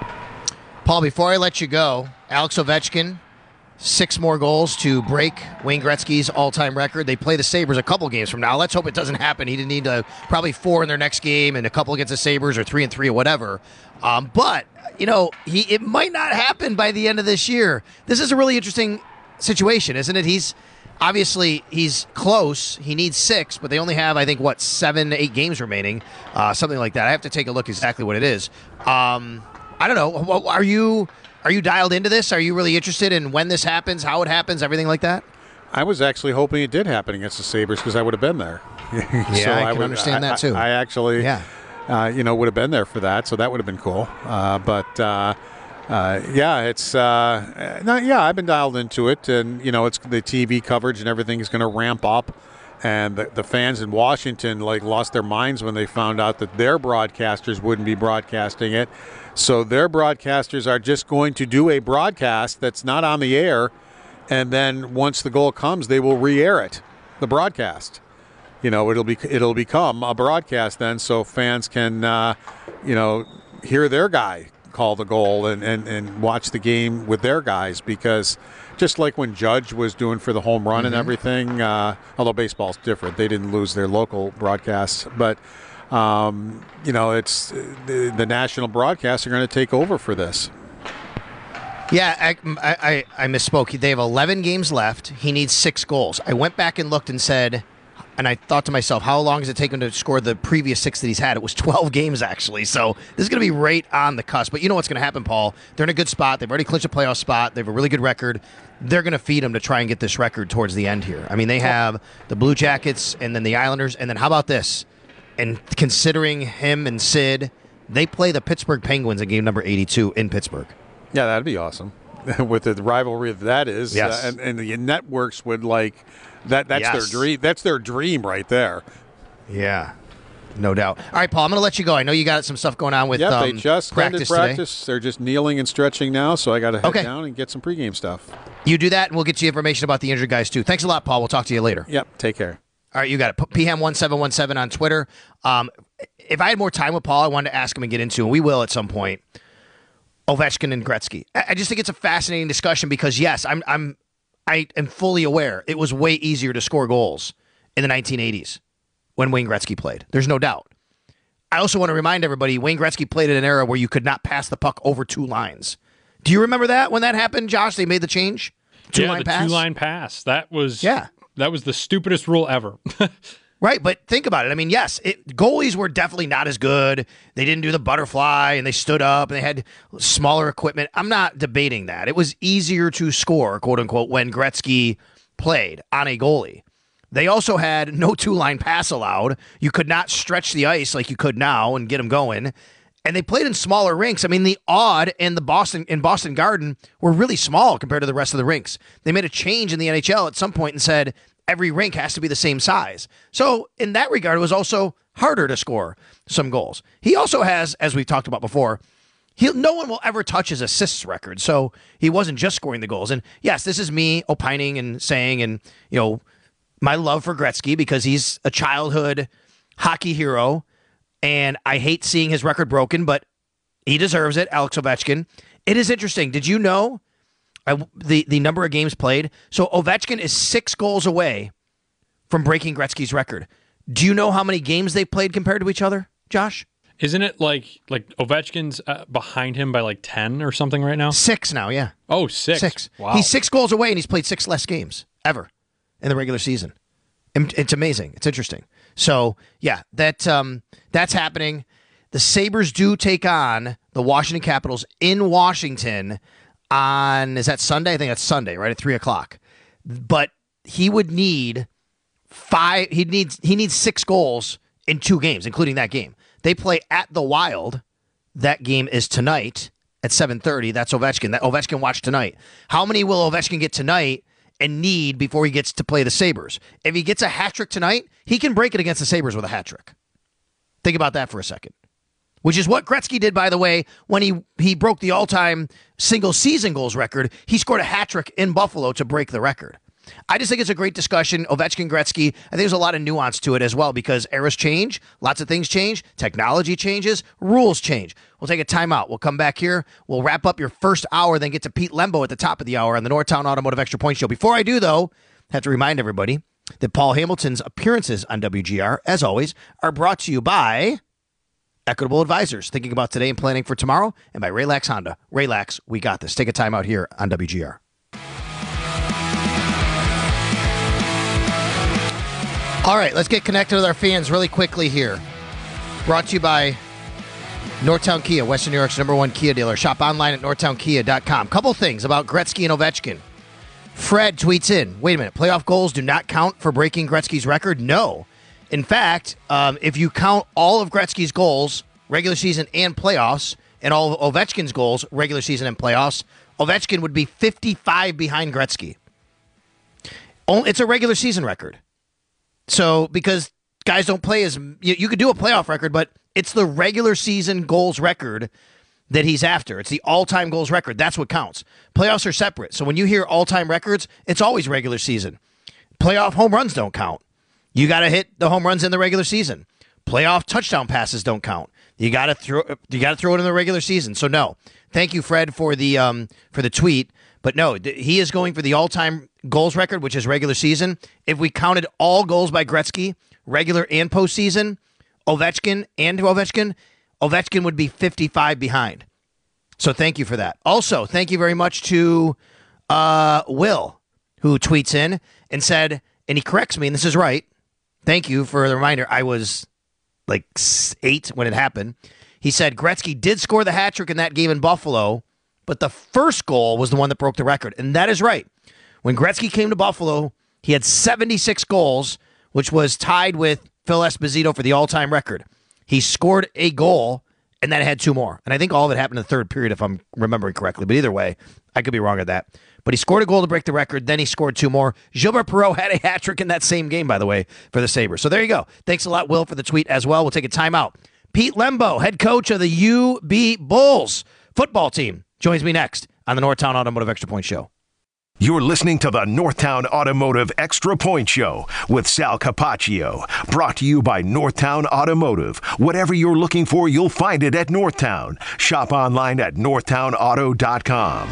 Paul, before I let you go, Alex Ovechkin, six more goals to break Wayne Gretzky's all-time record. They play the Sabres a couple games from now. Let's hope it doesn't happen. He didn't need to, probably four in their next game and a couple against the Sabres or three and three or whatever. Um, but, you know, he it might not happen by the end of this year. This is a really interesting situation, isn't it? He's obviously he's close. He needs six, but they only have, I think, what, seven, eight games remaining, uh, something like that. I have to take a look exactly what it is. Um I don't know. Are you are you dialed into this? Are you really interested in when this happens, how it happens, everything like that? I was actually hoping it did happen against the Sabres because I would have been there. Yeah, so I I can would, understand I, that too. I, I actually, yeah. uh, you know, would have been there for that, so that would have been cool. Uh, but uh, uh, yeah, it's uh, not. Yeah, I've been dialed into it, and you know, it's the T V coverage and everything is going to ramp up. And the, the fans in Washington like lost their minds when they found out that their broadcasters wouldn't be broadcasting it. So their broadcasters are just going to do a broadcast that's not on the air, and then once the goal comes, they will re-air it, the broadcast. You know, it'll be it'll become a broadcast then, so fans can, uh, you know, hear their guy call the goal and, and, and watch the game with their guys, because just like when Judge was doing for the home run mm-hmm. and everything, uh, although baseball's different, they didn't lose their local broadcasts, but um, you know, it's the, the national broadcasts are going to take over for this. Yeah, I, I, I misspoke. They have eleven games left. He needs six goals. I went back and looked and said, and I thought to myself, how long does it take him to score the previous six that he's had? It was twelve games, actually. So this is going to be right on the cusp. But you know what's going to happen, Paul? They're in a good spot. They've already clinched a playoff spot. They have a really good record. They're going to feed him to try and get this record towards the end here. I mean, they have the Blue Jackets and then the Islanders. And then how about this? And considering him and Sid, they play the Pittsburgh Penguins in game number eighty-two in Pittsburgh. Yeah, that'd be awesome. With the rivalry that is, yes. uh, and, and the networks would like that. That's yes. their dream. That's their dream right there. Yeah, no doubt. All right, Paul, I'm going to let you go. I know you got some stuff going on with yeah. um, They just practice, ended practice. Today. They're just kneeling and stretching now, so I got to head okay. down and get some pregame stuff. You do that, and we'll get you information about the injured guys too. Thanks a lot, Paul. We'll talk to you later. Yep. Take care. All right, you got it. P M one seven one seven on Twitter. Um, if I had more time with Paul, I wanted to ask him and get into, and we will at some point, Ovechkin and Gretzky. I just think it's a fascinating discussion because, yes, I'm I'm I am fully aware it was way easier to score goals in the nineteen eighties when Wayne Gretzky played. There's no doubt. I also want to remind everybody, Wayne Gretzky played in an era where you could not pass the puck over two lines. Do you remember that when that happened, Josh? They made the change? Two yeah, line the pass? two-line pass. That was yeah. That was the stupidest rule ever. Right, but think about it. I mean, yes, it, goalies were definitely not as good. They didn't do the butterfly, and they stood up, and they had smaller equipment. I'm not debating that. It was easier to score, quote-unquote, when Gretzky played on a goalie. They also had no two-line pass allowed. You could not stretch the ice like you could now and get them going. And they played in smaller rinks. I mean, the Odd and the Boston in Boston Garden were really small compared to the rest of the rinks. They made a change in the N H L at some point and said, every rink has to be the same size. So in that regard, it was also harder to score some goals. He also has, as we've talked about before, he no one will ever touch his assists record. So he wasn't just scoring the goals. And yes, this is me opining and saying, and you know, my love for Gretzky because he's a childhood hockey hero, and I hate seeing his record broken, but he deserves it, Alex Ovechkin. It is interesting. Did you know I, the, the number of games played? So Ovechkin is six goals away from breaking Gretzky's record. Do you know how many games they played compared to each other, Josh? Isn't it like like Ovechkin's uh, behind him by like ten or something right now? Six now, yeah. Oh, six. Six. Wow. He's six goals away, and he's played six less games ever in the regular season. It's amazing. It's interesting. So, yeah, that um, that's happening. The Sabres do take on the Washington Capitals in Washington on, is that Sunday? I think that's Sunday, right, at three o'clock. But he would need five, he needs he needs six goals in two games, including that game. They play at the Wild. That game is tonight at seven thirty. That's Ovechkin. That Ovechkin watched tonight. How many will Ovechkin get tonight and need before he gets to play the Sabres? If he gets a hat trick tonight, he can break it against the Sabres with a hat trick. Think about that for a second. Which is what Gretzky did, by the way, when he, he broke the all-time single-season goals record. He scored a hat trick in Buffalo to break the record. I just think it's a great discussion. Ovechkin, Gretzky, I think there's a lot of nuance to it as well because eras change, lots of things change, technology changes, rules change. We'll take a timeout. We'll come back here. We'll wrap up your first hour, then get to Pete Lembo at the top of the hour on the Northtown Automotive Extra Point Show. Before I do, though, I have to remind everybody that Paul Hamilton's appearances on W G R, as always, are brought to you by Equitable Advisors, thinking about today and planning for tomorrow, and by Raylax Honda. Raylax, we got this. Take a timeout here on W G R. All right, let's get connected with our fans really quickly here. Brought to you by Northtown Kia, Western New York's number one Kia dealer. Shop online at northtown kia dot com. Couple things about Gretzky and Ovechkin. Fred tweets in, wait a minute, playoff goals do not count for breaking Gretzky's record? No. In fact, um, if you count all of Gretzky's goals, regular season and playoffs, and all of Ovechkin's goals, regular season and playoffs, Ovechkin would be fifty-five behind Gretzky. It's a regular season record. So, because guys don't play as... You, you could do a playoff record, but it's the regular season goals record that he's after. It's the all-time goals record. That's what counts. Playoffs are separate. So when you hear all-time records, it's always regular season. Playoff home runs don't count. You got to hit the home runs in the regular season. Playoff touchdown passes don't count. You got to throw you got to throw it in the regular season. So no. Thank you, Fred, for the um for the tweet. But no, th- he is going for the all-time goals record, which is regular season. If we counted all goals by Gretzky, regular and postseason, Ovechkin and Ovechkin, Ovechkin would be fifty-five behind. So thank you for that. Also, thank you very much to uh, Will, who tweets in and said, and he corrects me, and this is right. Thank you for the reminder. I was like eight when it happened. He said Gretzky did score the hat trick in that game in Buffalo, but the first goal was the one that broke the record. And that is right. When Gretzky came to Buffalo, he had seventy-six goals, which was tied with Phil Esposito for the all-time record. He scored a goal, and then had two more. And I think all of it happened in the third period, if I'm remembering correctly. But either way, I could be wrong at that. But he scored a goal to break the record, then he scored two more. Gilbert Perreault had a hat trick in that same game, by the way, for the Sabres. So there you go. Thanks a lot, Will, for the tweet as well. We'll take a timeout. Pete Lembo, head coach of the U B Bulls football team, joins me next on the Northtown Automotive Extra Point Show. You're listening to the Northtown Automotive Extra Point Show with Sal Capaccio. Brought to you by Northtown Automotive. Whatever you're looking for, you'll find it at Northtown. Shop online at northtown auto dot com.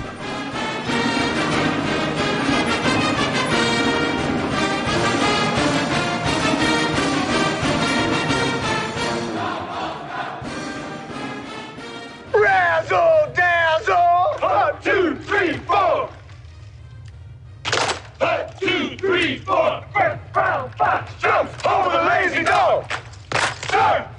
Razzle dazzle! One, two, three, four! One, two, three, four! First round, fox jumps over the lazy dog! Start!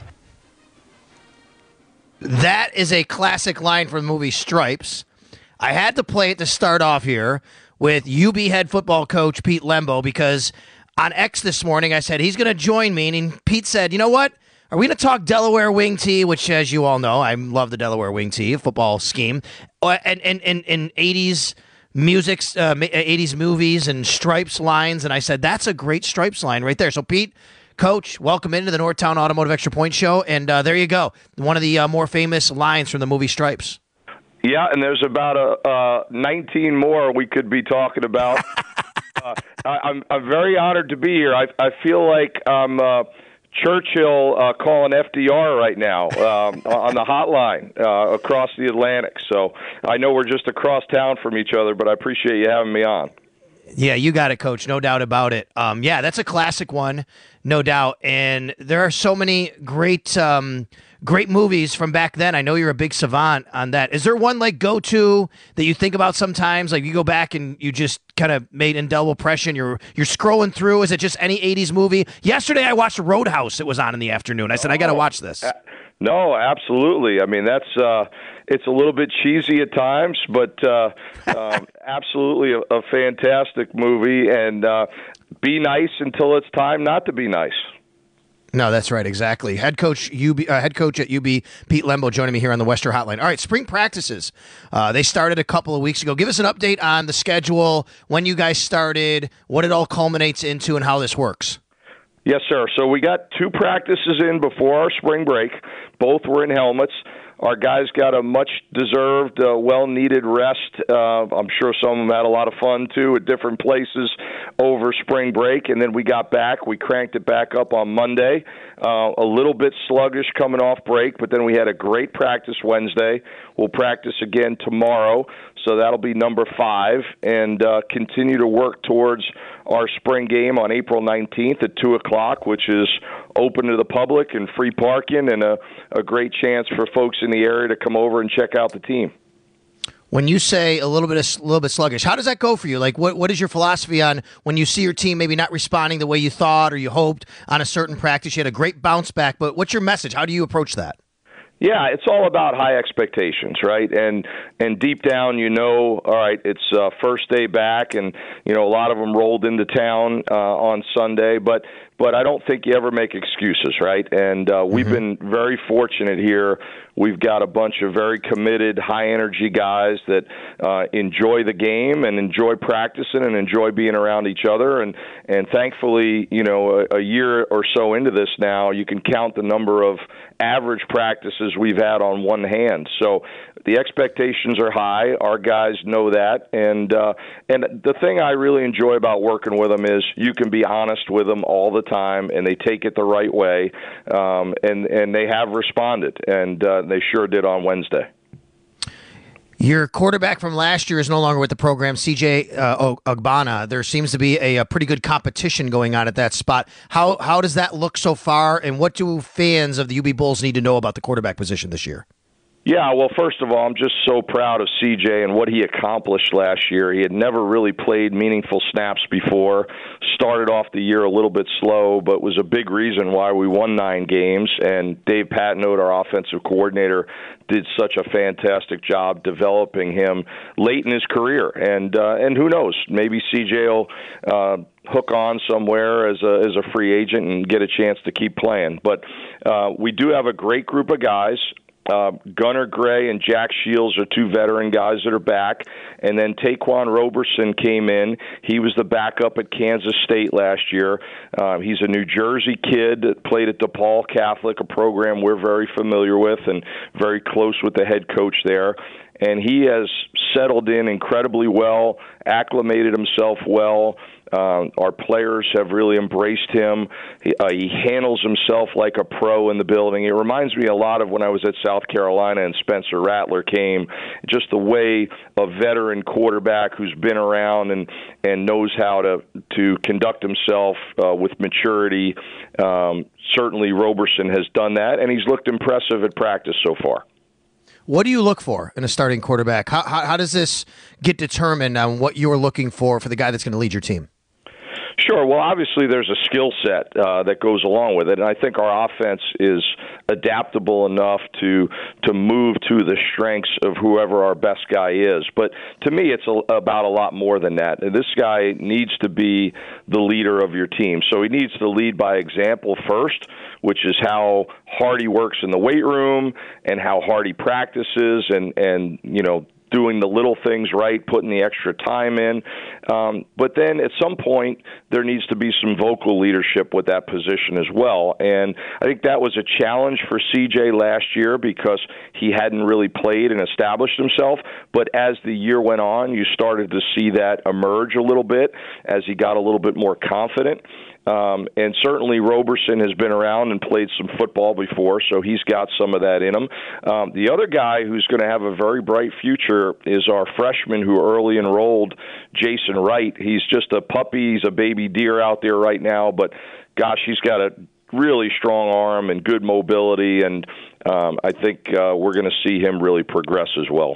That is a classic line from the movie Stripes. I had to play it to start off here with U B head football coach Pete Lembo because on X this morning I said he's going to join me, and Pete said, you know what? Are we going to talk Delaware wing tee, which, as you all know, I love the Delaware wing tee football scheme, and and and, and eighties music, uh, eighties movies and Stripes lines, and I said that's a great Stripes line right there. So Pete, Coach, welcome into the Northtown Automotive Extra Point Show, and uh, there you go, one of the uh, more famous lines from the movie Stripes. Yeah, and there's about a uh, nineteen more we could be talking about. uh, I, I'm I'm very honored to be here. I I feel like I'm. Uh, Churchill uh, calling F D R right now um, on the hotline uh, across the Atlantic. So I know we're just across town from each other, but I appreciate you having me on. Yeah, you got it, Coach. No doubt about it. Um, yeah, that's a classic one, no doubt. And there are so many great um, great movies from back then. I know you're a big savant on that. Is there one like go-to that you think about sometimes? Like you go back and you just kind of made indelible impression. You're you're scrolling through. Is it just any eighties movie? Yesterday I watched Roadhouse. It was on in the afternoon. I said, oh, I got to watch this. No, absolutely. I mean, that's uh, it's a little bit cheesy at times, but uh, um, absolutely a, a fantastic movie. And uh, be nice until it's time not to be nice. No, that's right, exactly. Head coach U B, uh, head coach at U B, Pete Lembo, joining me here on the Western Hotline. All right, spring practices. Uh, they started a couple of weeks ago. Give us an update on the schedule, when you guys started, what it all culminates into, and how this works. Yes, sir. So we got two practices in before our spring break. Both were in helmets. Our guys got a much-deserved, uh, well-needed rest. Uh, I'm sure some of them had a lot of fun, too, at different places over spring break. And then we got back. We cranked it back up on Monday. Uh, a little bit sluggish coming off break, but then we had a great practice Wednesday. We'll practice again tomorrow, so that'll be number five, and uh, continue to work towards our spring game on April nineteenth at two o'clock, which is open to the public and free parking, and a, a great chance for folks in the area to come over and check out the team. When you say a little bit of, a little bit sluggish, how does that go for you? Like, what what is your philosophy on when you see your team maybe not responding the way you thought or you hoped on a certain practice? You had a great bounce back, but what's your message? How do you approach that? Yeah, it's all about high expectations, right? And and deep down, you know, all right, it's uh, first day back, and you know a lot of them rolled into town uh, on Sunday, but but I don't think you ever make excuses, right? And uh, we've mm-hmm. been very fortunate here. We've got a bunch of very committed, high-energy guys that uh, enjoy the game and enjoy practicing and enjoy being around each other. And, and thankfully, you know, a, a year or so into this now, you can count the number of average practices we've had on one hand. So the expectations are high. Our guys know that. And, uh, and the thing I really enjoy about working with them is you can be honest with them all the time, and they take it the right way, um, and, and they have responded. And uh, they sure did on Wednesday. Your quarterback from last year is no longer with the program, C J uh, Ogbonna. There seems to be a, a pretty good competition going on at that spot. How how does that look so far, and what do fans of the U B Bulls need to know about the quarterback position this year? Yeah, well, first of all, I'm just so proud of C J and what he accomplished last year. He had never really played meaningful snaps before, started off the year a little bit slow, but was a big reason why we won nine games. And Dave Patnode, our offensive coordinator, did such a fantastic job developing him late in his career. And uh, and who knows, maybe C J will uh, hook on somewhere as a as a free agent and get a chance to keep playing. But uh, we do have a great group of guys. Uh, Gunnar Gray and Jack Shields are two veteran guys that are back. And then Taquan Roberson came in. He was the backup at Kansas State last year. Uh, he's a New Jersey kid that played at DePaul Catholic, a program we're very familiar with and very close with the head coach there. And he has settled in incredibly well, acclimated himself well. Uh, our players have really embraced him. He, uh, he handles himself like a pro in the building. It reminds me a lot of when I was at South Carolina and Spencer Rattler came, just the way a veteran quarterback who's been around and, and knows how to, to conduct himself uh, with maturity. Um, certainly Roberson has done that, and he's looked impressive at practice so far. What do you look for in a starting quarterback? How, how, how does this get determined on what you're looking for for the guy that's going to lead your team? Sure. Well, obviously there's a skill set uh, that goes along with it, and I think our offense is adaptable enough to to move to the strengths of whoever our best guy is. But to me, it's a, about a lot more than that. This guy needs to be the leader of your team, so he needs to lead by example first, which is how hard he works in the weight room and how hard he practices, and and you know. doing the little things right, putting the extra time in. Um, but then at some point, there needs to be some vocal leadership with that position as well. And I think that was a challenge for C J last year because he hadn't really played and established himself. But as the year went on, you started to see that emerge a little bit as he got a little bit more confident. Um, and certainly Roberson has been around and played some football before, so he's got some of that in him. Um, the other guy who's going to have a very bright future is our freshman who early enrolled, Jason Wright. He's just a puppy. He's a baby deer out there right now, but gosh, he's got a really strong arm and good mobility, and um, I think uh, we're going to see him really progress as well.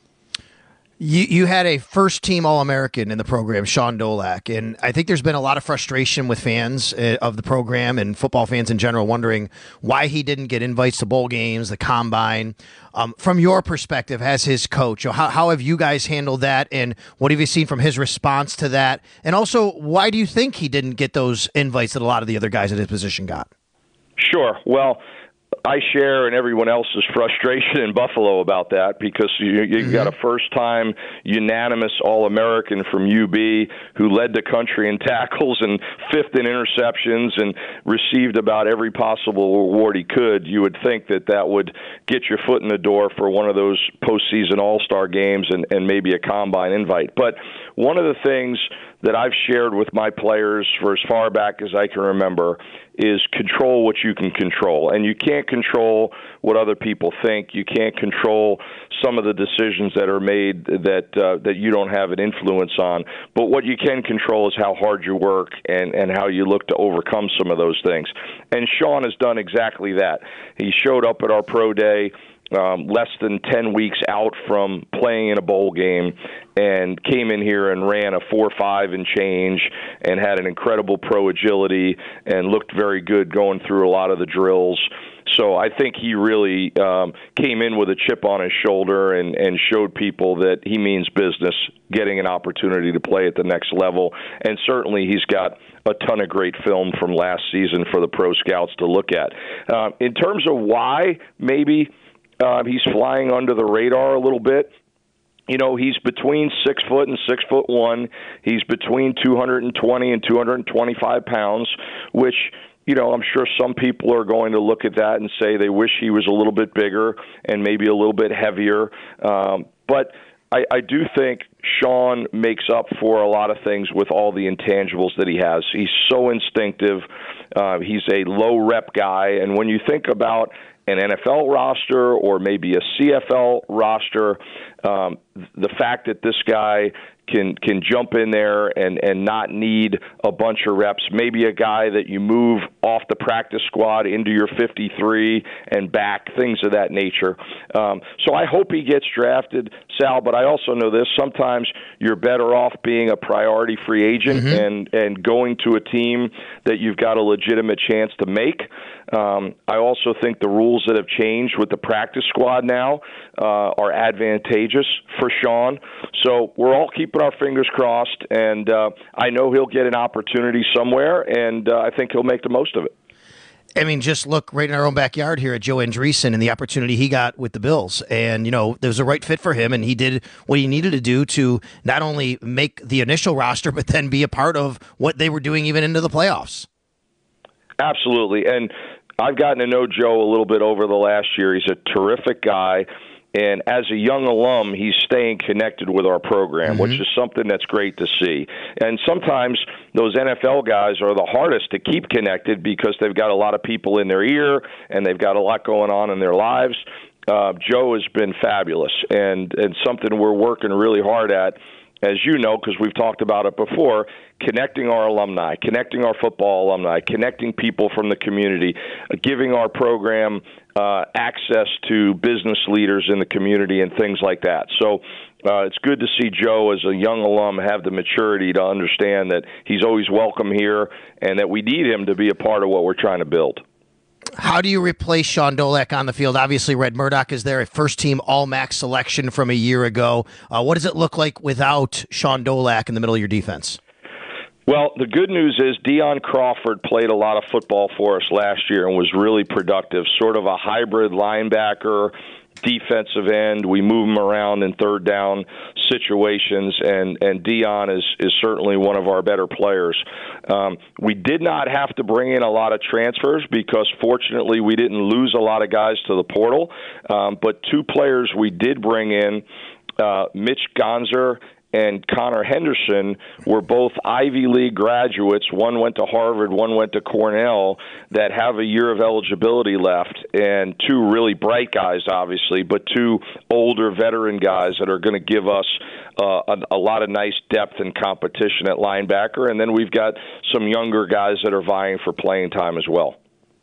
You you had a first-team All-American in the program, Sean Dolak, and I think there's been a lot of frustration with fans uh, of the program and football fans in general wondering why he didn't get invites to bowl games, the combine. Um, from your perspective as his coach, how, how have you guys handled that, and what have you seen from his response to that? And also, why do you think he didn't get those invites that a lot of the other guys at his position got? Sure. Well, I share and everyone else's frustration in Buffalo about that because you, you mm-hmm. got a first-time unanimous All-American from U B who led the country in tackles and fifth in interceptions and received about every possible award he could. You would think that that would get your foot in the door for one of those postseason All-Star games and, and maybe a combine invite. But one of the things that I've shared with my players for as far back as I can remember is control what you can control. And you can't control what other people think. You can't control some of the decisions that are made that uh, that you don't have an influence on. But what you can control is how hard you work and, and how you look to overcome some of those things. And Sean has done exactly that. He showed up at our pro day Um, less than ten weeks out from playing in a bowl game and came in here and ran a four five and change and had an incredible pro agility and looked very good going through a lot of the drills. So I think he really um, came in with a chip on his shoulder and, and showed people that he means business, getting an opportunity to play at the next level. And certainly he's got a ton of great film from last season for the pro scouts to look at. Uh, in terms of why, maybe Uh, he's flying under the radar a little bit. You know, he's between six foot and six foot one. He's between two hundred twenty and two hundred twenty-five pounds, which, you know, I'm sure some people are going to look at that and say they wish he was a little bit bigger and maybe a little bit heavier. Um, but I, I do think Sean makes up for a lot of things with all the intangibles that he has. He's so instinctive. Uh, he's a low rep guy. And when you think about an N F L roster or maybe a C F L roster, um, the fact that this guy can can jump in there and, and not need a bunch of reps, maybe a guy that you move off the practice squad into your fifty-three and back, things of that nature. Um, so I hope he gets drafted, Sal, but I also know this. Sometimes you're better off being a priority free agent mm-hmm. and, and going to a team that you've got a legitimate chance to make. Um, I also think the rules that have changed with the practice squad now uh, are advantageous for Sean. So we're all keeping our fingers crossed, and uh, I know he'll get an opportunity somewhere, and uh, I think he'll make the most of it. I mean, just look right in our own backyard here at Joe Andreessen and the opportunity he got with the Bills. And, you know, there was a right fit for him, and he did what he needed to do to not only make the initial roster, but then be a part of what they were doing even into the playoffs. Absolutely. And I've gotten to know Joe a little bit over the last year. He's a terrific guy. And as a young alum, he's staying connected with our program, mm-hmm. which is something that's great to see. And sometimes those N F L guys are the hardest to keep connected because they've got a lot of people in their ear and they've got a lot going on in their lives. Uh, Joe has been fabulous and, and something we're working really hard at, as you know, because we've talked about it before, connecting our alumni, connecting our football alumni, connecting people from the community, uh, giving our program uh, access to business leaders in the community and things like that. So uh, it's good to see Joe as a young alum have the maturity to understand that he's always welcome here and that we need him to be a part of what we're trying to build. How do you replace Sean Dolak on the field? Obviously, Red Murdoch is there, a first-team All-Mac selection from a year ago. Uh, what does it look like without Sean Dolak in the middle of your defense? Well, the good news is Deion Crawford played a lot of football for us last year and was really productive, sort of a hybrid linebacker, defensive end. We move him around in third down situations, and, and Deion is, is certainly one of our better players. Um, we did not have to bring in a lot of transfers because, fortunately, we didn't lose a lot of guys to the portal. Um, but two players we did bring in, uh, Mitch Gonzer and Connor Henderson, were both Ivy League graduates. One went to Harvard, one went to Cornell, that have a year of eligibility left, and two really bright guys, obviously, but two older veteran guys that are going to give us uh, a, a lot of nice depth and competition at linebacker. And then we've got some younger guys that are vying for playing time as well.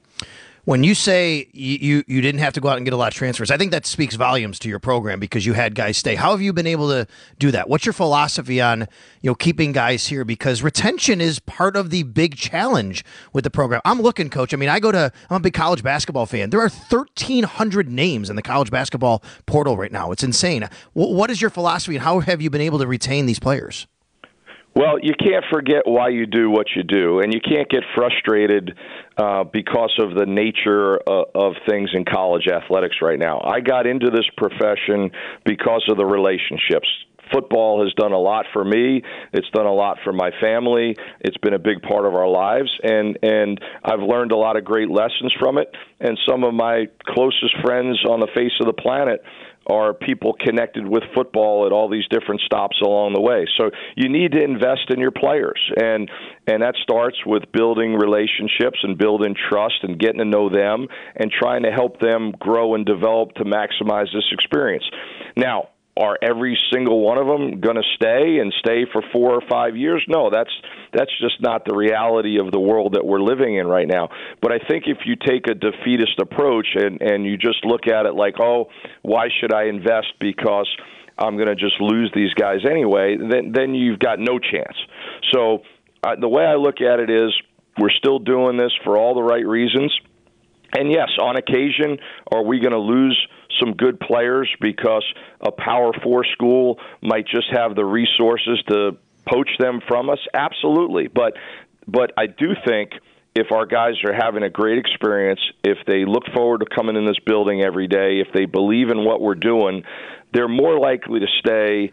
When you say you, you, you didn't have to go out and get a lot of transfers, I think that speaks volumes to your program because you had guys stay. How have you been able to do that? What's your philosophy on, you know, keeping guys here? Because retention is part of the big challenge with the program. I'm looking, Coach. I mean, I go to, I'm a big college basketball fan. There are thirteen hundred names in the college basketball portal right now. It's insane. What is your philosophy and how have you been able to retain these players? Well, you can't forget why you do what you do, and you can't get frustrated uh, because of the nature of, of things in college athletics right now. I got into this profession because of the relationships. Football has done a lot for me. It's done a lot for my family. It's been a big part of our lives, and, and I've learned a lot of great lessons from it. And some of my closest friends on the face of the planet are people connected with football at all these different stops along the way. So you need to invest in your players, and and that starts with building relationships and building trust and getting to know them and trying to help them grow and develop to maximize this experience. Now, are every single one of them going to stay and stay for four or five years? No, that's that's just not the reality of the world that we're living in right now. But I think if you take a defeatist approach and, and you just look at it like, oh, why should I invest because I'm going to just lose these guys anyway, then, then you've got no chance. So uh, the way I look at it is we're still doing this for all the right reasons. And yes, on occasion, are we going to lose some good players because a Power Four school might just have the resources to poach them from us? Absolutely. But but I do think if our guys are having a great experience, if they look forward to coming in this building every day, if they believe in what we're doing, they're more likely to stay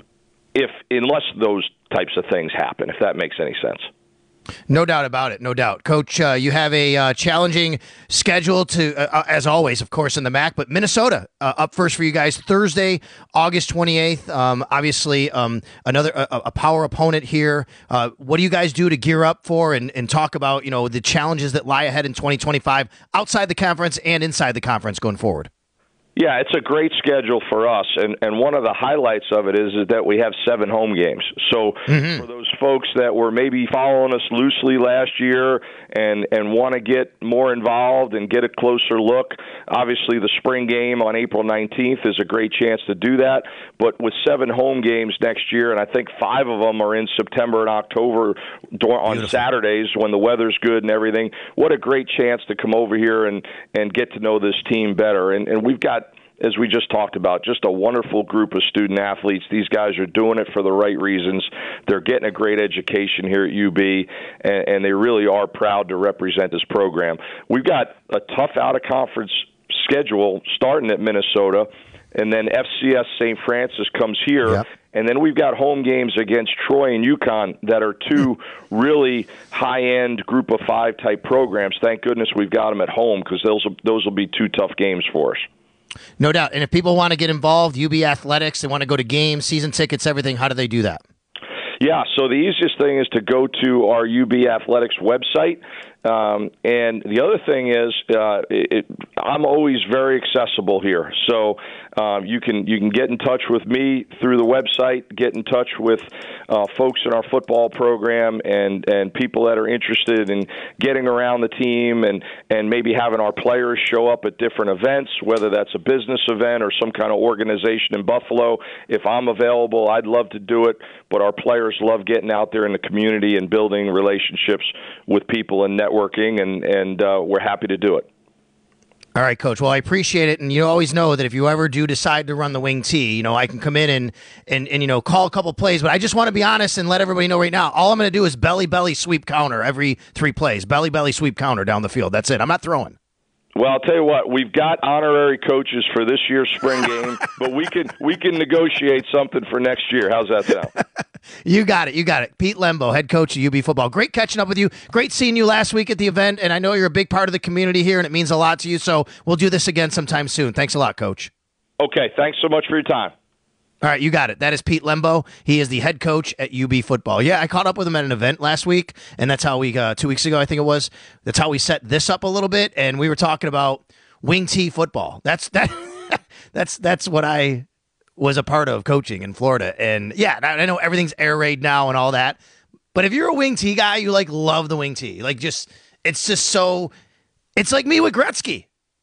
if unless those types of things happen, if that makes any sense. No doubt about it. No doubt. Coach, uh, you have a uh, challenging schedule to, uh, as always, of course, in the M A C, but Minnesota uh, up first for you guys Thursday, August twenty-eighth. Um, obviously, um, another a, a power opponent here. Uh, what do you guys do to gear up for and, and talk about, you know, the challenges that lie ahead in twenty twenty-five outside the conference and inside the conference going forward? Yeah, it's a great schedule for us, and, and one of the highlights of it is, is that we have seven home games. So mm-hmm. for those folks that were maybe following us loosely last year and, and want to get more involved and get a closer look, obviously the spring game on April nineteenth is a great chance to do that. But with seven home games next year, and I think five of them are in September and October on Beautiful. Saturdays when the weather's good and everything, what a great chance to come over here and, and get to know this team better. And, and we've got, as we just talked about, just a wonderful group of student athletes. These guys are doing it for the right reasons. They're getting a great education here at U B, and, and they really are proud to represent this program. We've got a tough out-of-conference schedule starting at Minnesota, and then F C S Saint Francis comes here. Yep. And then we've got home games against Troy and UConn that are two really high-end group of five type programs. Thank goodness we've got them at home because those will, those will be two tough games for us. No doubt. And if people want to get involved, U B Athletics, they want to go to games, season tickets, everything, how do they do that? Yeah, so the easiest thing is to go to our U B Athletics website. Um, and the other thing is, uh, it, I'm always very accessible here. So um, you can you can get in touch with me through the website, get in touch with uh, folks in our football program and, and people that are interested in getting around the team and, and maybe having our players show up at different events, whether that's a business event or some kind of organization in Buffalo. If I'm available, I'd love to do it, but our players love getting out there in the community and building relationships with people and networking, and, and uh, we're happy to do it. All right, Coach. Well, I appreciate it, and you always know that if you ever do decide to run the wing tee, you know, I can come in and, and, and you know, call a couple plays, but I just want to be honest and let everybody know right now, all I'm going to do is belly-belly sweep counter every three plays, belly-belly sweep counter down the field. That's it. I'm not throwing. Well, I'll tell you what, we've got honorary coaches for this year's spring game, but we can we can negotiate something for next year. How's that sound? You got it. You got it. Pete Lembo, head coach of U B football. Great catching up with you. Great seeing you last week at the event, and I know you're a big part of the community here, and it means a lot to you, so we'll do this again sometime soon. Thanks a lot, Coach. Okay, thanks so much for your time. All right, you got it. That is Pete Lembo. He is the head coach at U B football. Yeah, I caught up with him at an event last week, and that's how we, uh, two weeks ago, I think it was, that's how we set this up a little bit, and we were talking about wing tee football. That's that. that's that's what I was a part of coaching in Florida. And yeah, I know everything's air raid now and all that. But if you're a wing tee guy, you like love the wing tee. Like just, it's just so. It's like me with Gretzky.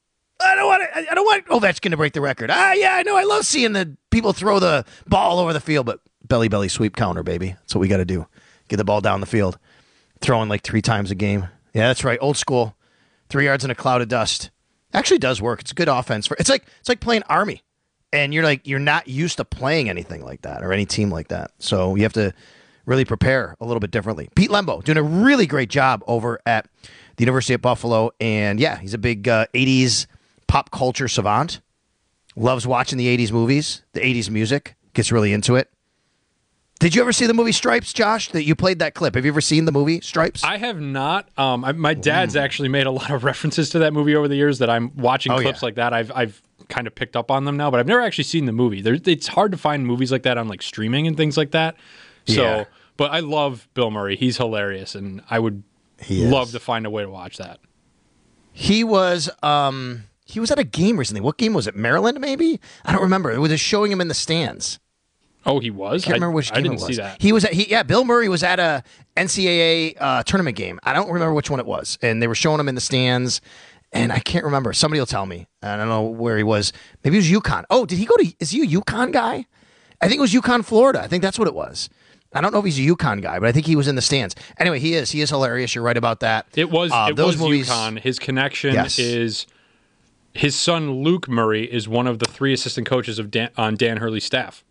I don't want to, I don't want Ovechkin to break the record. Ah, yeah, I know. I love seeing the people throw the ball over the field, but belly belly sweep counter, baby. That's what we got to do. Get the ball down the field, throwing like three times a game. Yeah, that's right. Old school. Three yards in a cloud of dust. Actually does work. It's a good offense for it's like it's like playing Army, and you're like you're not used to playing anything like that or any team like that. So you have to really prepare a little bit differently. Pete Lembo doing a really great job over at the University of Buffalo. And yeah, he's a big uh, eighties pop culture savant. Loves watching the eighties movies, the eighties music, gets really into it. Did you ever see the movie Stripes, Josh? That you played that clip. Have you ever seen the movie Stripes? I have not. Um, I, my dad's actually made a lot of references to that movie over the years that I'm watching Oh, clips yeah. like that. I've I've kind of picked up on them now, but I've never actually seen the movie. There, it's hard to find movies like that on like streaming and things like that. So, Yeah. but I love Bill Murray. He's hilarious, and I would He is. love to find a way to watch that. He was um he was at a game recently. What game was it? Maryland, maybe? I don't remember. It was just showing him in the stands. Oh, he was? I can't remember which I game didn't it was. see that. He was at he yeah, Bill Murray was at a N C double A uh, tournament game. I don't remember which one it was. And they were showing him in the stands, and I can't remember. Somebody will tell me. I don't know where he was. Maybe it was UConn. Oh, did he go to is he a UConn guy? I think it was UConn, Florida. I think that's what it was. I don't know if he's a UConn guy, but I think he was in the stands. Anyway, he is. He is hilarious. You're right about that. It was Uh, it those was movies- UConn. His connection Yes. is his son Luke Murray is one of the three assistant coaches of Dan, on Dan Hurley's staff.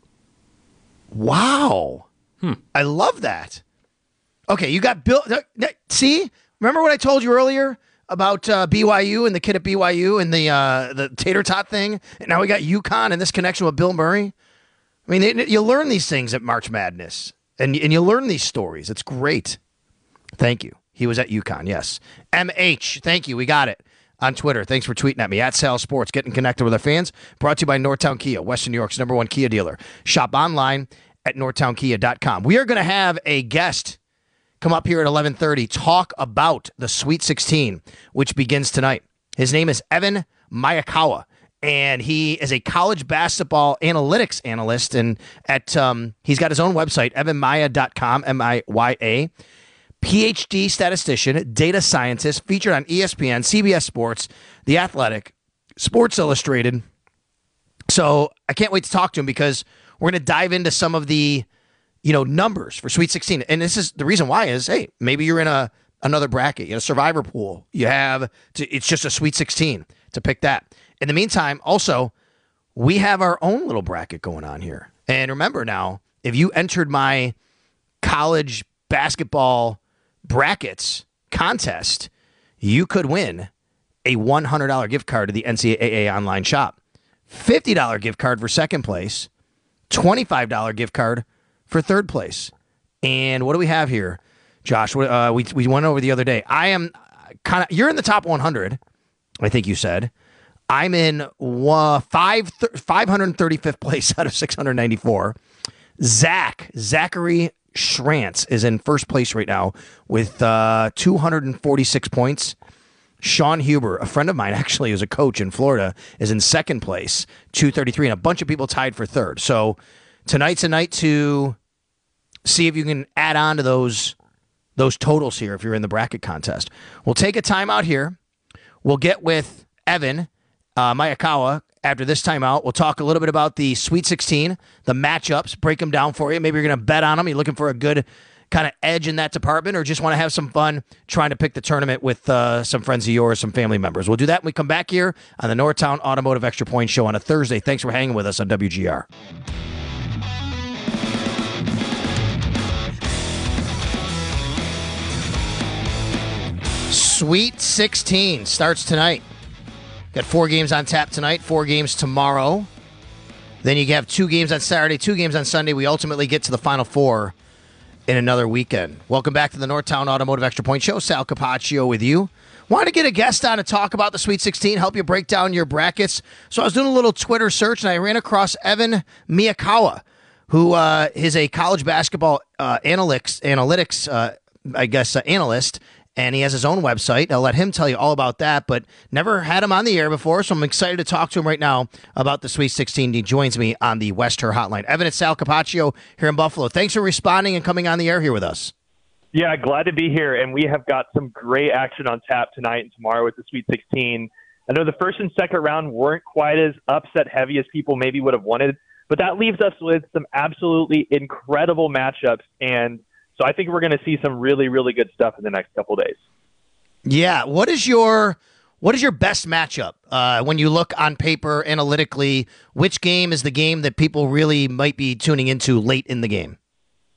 Wow. Hmm. I love that. Okay, you got Bill. See? Remember what I told you earlier about uh, B Y U and the kid at B Y U and the uh, the tater tot thing? And now we got UConn and this connection with Bill Murray. I mean, they, you learn these things at March Madness, and, and you learn these stories. It's great. Thank you. He was at UConn, yes. M H, thank you. We got it. On Twitter. Thanks for tweeting at me. At Sal Sports, getting connected with our fans. Brought to you by Northtown Kia, Western New York's number one Kia dealer. Shop online at northtown kia dot com. We are going to have a guest come up here at eleven thirty, talk about the Sweet sixteen, which begins tonight. His name is Evan Miyakawa, and he is a college basketball analytics analyst. And at um, he's got his own website, evan maya dot com, M I Y A. P H D statistician, data scientist, featured on E S P N, C B S Sports, The Athletic, Sports Illustrated. So I can't wait to talk to him because we're going to dive into some of the, you know, numbers for Sweet sixteen. And this is the reason why is, hey, maybe you're in a another bracket, you know, survivor pool. You have to, it's just a Sweet sixteen to pick that. In the meantime, also, we have our own little bracket going on here. And remember now, if you entered my college basketball brackets contest, you could win a one hundred dollars gift card to the N C double A online shop, fifty dollars gift card for second place, twenty-five dollars gift card for third place. And what do we have here, Josh? Uh, we we went over the other day. I am kind of, you're in the top one hundred, I think you said. I'm in uh, five, th- five hundred thirty-fifth place out of six hundred ninety-four. Zach, Zachary Schrantz is in first place right now with uh, two hundred forty-six points. Sean Huber, a friend of mine actually who's a coach in Florida, is in second place, two thirty-three, and a bunch of people tied for third. So tonight's a night to see if you can add on to those those totals here if you're in the bracket contest. We'll take a timeout here. We'll get with Evan uh, Miyakawa after this timeout. We'll talk a little bit about the Sweet sixteen, the matchups, break them down for you. Maybe you're going to bet on them. You're looking for a good kind of edge in that department, or just want to have some fun trying to pick the tournament with uh, some friends of yours, some family members. We'll do that when we come back here on the Northtown Automotive Extra Point Show on a Thursday. Thanks for hanging with us on W G R. Sweet sixteen starts tonight. Got four games on tap tonight, four games tomorrow. Then you have two games on Saturday, two games on Sunday. We ultimately get to the Final Four in another weekend. Welcome back to the Northtown Automotive Extra Point Show. Sal Capaccio with you. Wanted to get a guest on to talk about the Sweet sixteen, help you break down your brackets. So I was doing a little Twitter search, and I ran across Evan Miyakawa, who uh, is a college basketball uh, analytics, analytics uh, I guess, uh, analyst. And he has his own website. I'll let him tell you all about that, but never had him on the air before, so I'm excited to talk to him right now about the Sweet sixteen. He joins me on the West Her Hotline. Evan, it's Sal Capaccio here in Buffalo. Thanks for responding and coming on the air here with us. Yeah, glad to be here, and we have got some great action on tap tonight and tomorrow with the Sweet sixteen. I know the first and second round weren't quite as upset-heavy as people maybe would have wanted, but that leaves us with some absolutely incredible matchups, and so I think we're going to see some really, really good stuff in the next couple of days. Yeah. What is your what is your best matchup uh, when you look on paper analytically? Which game is the game that people really might be tuning into late in the game?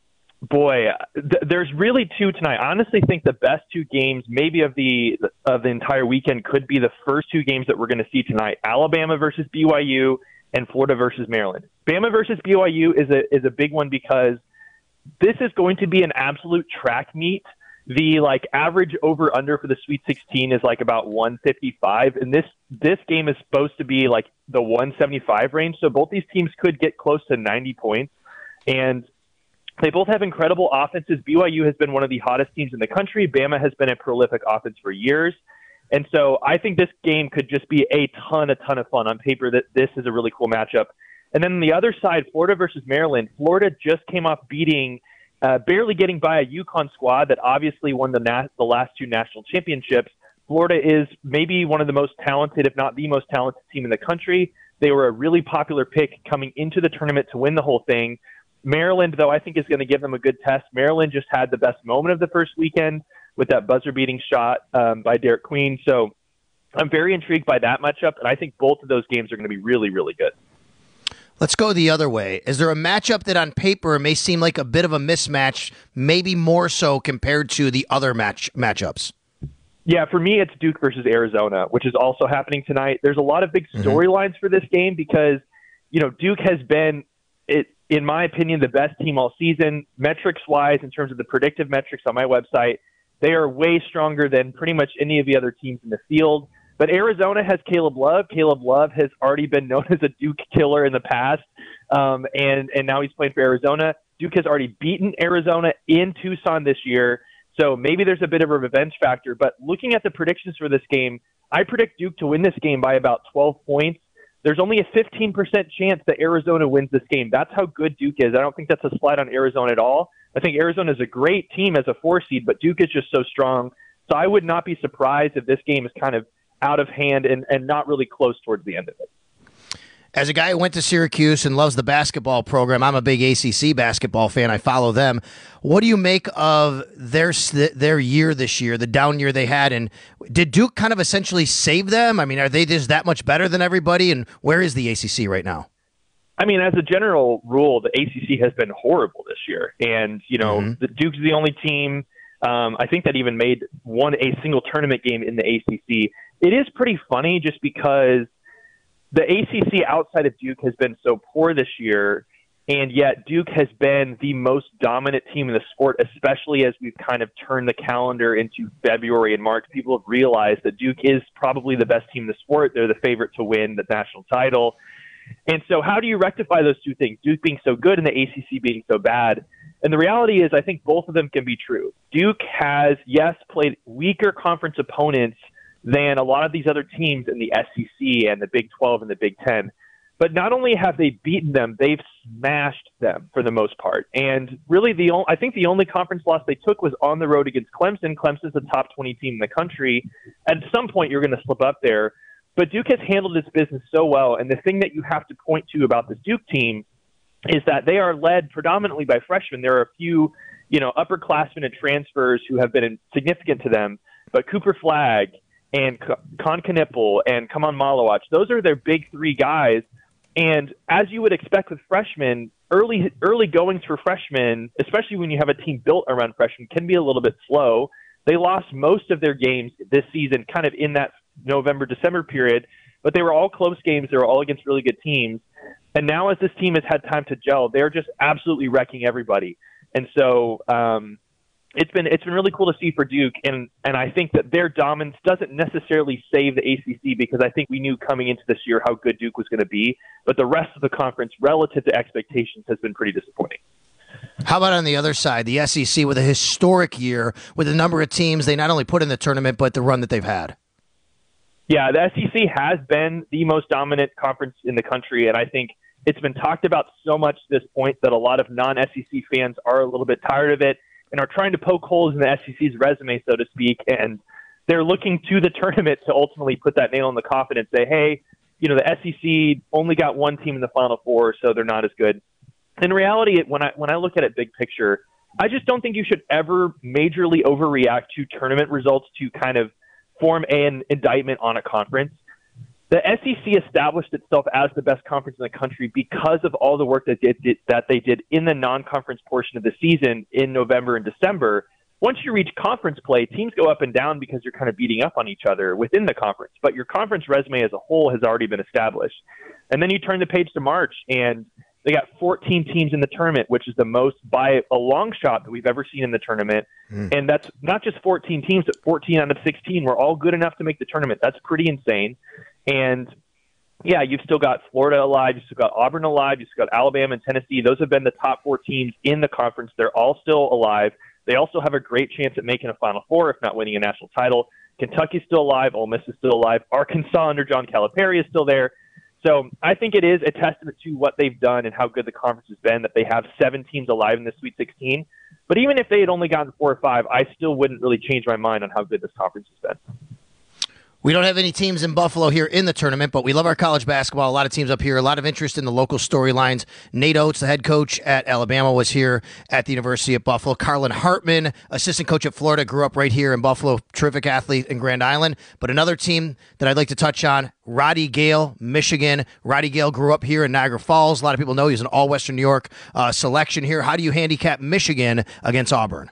Boy, th- there's really two tonight. I honestly think the best two games, maybe of the of the entire weekend, could be the first two games that we're going to see tonight: Alabama versus B Y U and Florida versus Maryland. Bama versus B Y U is a is a big one because this is going to be an absolute track meet. The like average over under for the Sweet sixteen is like about one fifty-five, and this this game is supposed to be like the one seventy-five range. So both these teams could get close to ninety points, and they both have incredible offenses. B Y U has been one of the hottest teams in the country. Bama has been a prolific offense for years. And so I think this game could just be a ton, a ton of fun. On paper, that this is a really cool matchup. And then on the other side, Florida versus Maryland. Florida just came off beating, uh, barely getting by a UConn squad that obviously won the, na- the last two national championships. Florida is maybe one of the most talented, if not the most talented team in the country. They were a really popular pick coming into the tournament to win the whole thing. Maryland, though, I think is going to give them a good test. Maryland just had the best moment of the first weekend with that buzzer-beating shot um, by Derek Queen. So I'm very intrigued by that matchup, and I think both of those games are going to be really, really good. Let's go the other way. Is there a matchup that on paper may seem like a bit of a mismatch, maybe more so compared to the other match matchups? Yeah, for me, it's Duke versus Arizona, which is also happening tonight. There's a lot of big storylines mm-hmm. for this game because, you know, Duke has been it. in my opinion, the best team all season. Metrics-wise, in terms of the predictive metrics on my website, they are way stronger than pretty much any of the other teams in the field. But Arizona has Caleb Love. Caleb Love has already been known as a Duke killer in the past, um, and, and now he's playing for Arizona. Duke has already beaten Arizona in Tucson this year, so maybe there's a bit of a revenge factor. But looking at the predictions for this game, I predict Duke to win this game by about twelve points. There's only a fifteen percent chance that Arizona wins this game. That's how good Duke is. I don't think that's a slight on Arizona at all. I think Arizona is a great team as a four seed, but Duke is just so strong. So I would not be surprised if this game is kind of out of hand and, and not really close towards the end of it. As a guy who went to Syracuse and loves the basketball program, I'm a big A C C basketball fan. I follow them. What do you make of their their year this year, the down year they had? And did Duke kind of essentially save them? I mean, are they just that much better than everybody? And where is the A C C right now? I mean, as a general rule, the A C C has been horrible this year. And, you know, mm-hmm. the Duke's the only team, um, I think, that even made won a single tournament game in the A C C. It is pretty funny just because the A C C outside of Duke has been so poor this year, and yet Duke has been the most dominant team in the sport, especially as we've kind of turned the calendar into February and March. People have realized that Duke is probably the best team in the sport. They're the favorite to win the national title. And so how do you rectify those two things, Duke being so good and the A C C being so bad? And the reality is I think both of them can be true. Duke has, yes, played weaker conference opponents than a lot of these other teams in the S E C and the Big twelve and the Big ten. But not only have they beaten them, they've smashed them for the most part. And really, the only, I think the only conference loss they took was on the road against Clemson. Clemson's a top twenty team in the country. At some point, you're going to slip up there. But Duke has handled its business so well. And the thing that you have to point to about this Duke team is that they are led predominantly by freshmen. There are a few, you know, upperclassmen and transfers who have been significant to them. But Cooper Flagg and Con Knipple and Kaman Malawach, those are their big three guys. And as you would expect with freshmen, early early goings for freshmen, especially when you have a team built around freshmen, can be a little bit slow. They lost most of their games this season kind of in that November, December period, but they were all close games. They were all against really good teams. And now as this team has had time to gel, they're just absolutely wrecking everybody. And so um, it's been it's been really cool to see for Duke, and and I think that their dominance doesn't necessarily save the A C C because I think we knew coming into this year how good Duke was going to be, but the rest of the conference relative to expectations has been pretty disappointing. How about on the other side, the S E C with a historic year with the number of teams they not only put in the tournament, but the run that they've had? Yeah, the S E C has been the most dominant conference in the country, and I think it's been talked about so much at this point that a lot of non-S E C fans are a little bit tired of it and are trying to poke holes in the S E C's resume, so to speak, and they're looking to the tournament to ultimately put that nail in the coffin and say, hey, you know, the S E C only got one team in the Final Four, so they're not as good. In reality, when I when I look at it big picture, I just don't think you should ever majorly overreact to tournament results to kind of form an indictment on a conference. the S E C established itself as the best conference in the country because of all the work that, did, did, that they did in the non-conference portion of the season in November and December. Once you reach conference play, teams go up and down because you're kind of beating up on each other within the conference. But your conference resume as a whole has already been established. And then you turn the page to March, and they got fourteen teams in the tournament, which is the most by a long shot that we've ever seen in the tournament. Mm. And that's not just fourteen teams, but fourteen out of sixteen were all good enough to make the tournament. That's pretty insane. And, yeah, you've still got Florida alive. You've still got Auburn alive. You've still got Alabama and Tennessee. Those have been the top four teams in the conference. They're all still alive. They also have a great chance at making a Final Four, if not winning a national title. Kentucky's still alive. Ole Miss is still alive. Arkansas under John Calipari is still there. So I think it is a testament to what they've done and how good the conference has been that they have seven teams alive in the Sweet sixteen. But even if they had only gotten four or five, I still wouldn't really change my mind on how good this conference has been. We don't have any teams in Buffalo here in the tournament, but we love our college basketball. A lot of teams up here, a lot of interest in the local storylines. Nate Oates, the head coach at Alabama, was here at the University of Buffalo. Carlin Hartman, assistant coach at Florida, grew up right here in Buffalo, terrific athlete in Grand Island. But another team that I'd like to touch on, Roddy Gale, Michigan. Roddy Gale grew up here in Niagara Falls. A lot of people know he's an all-Western New York uh, selection here. How do you handicap Michigan against Auburn?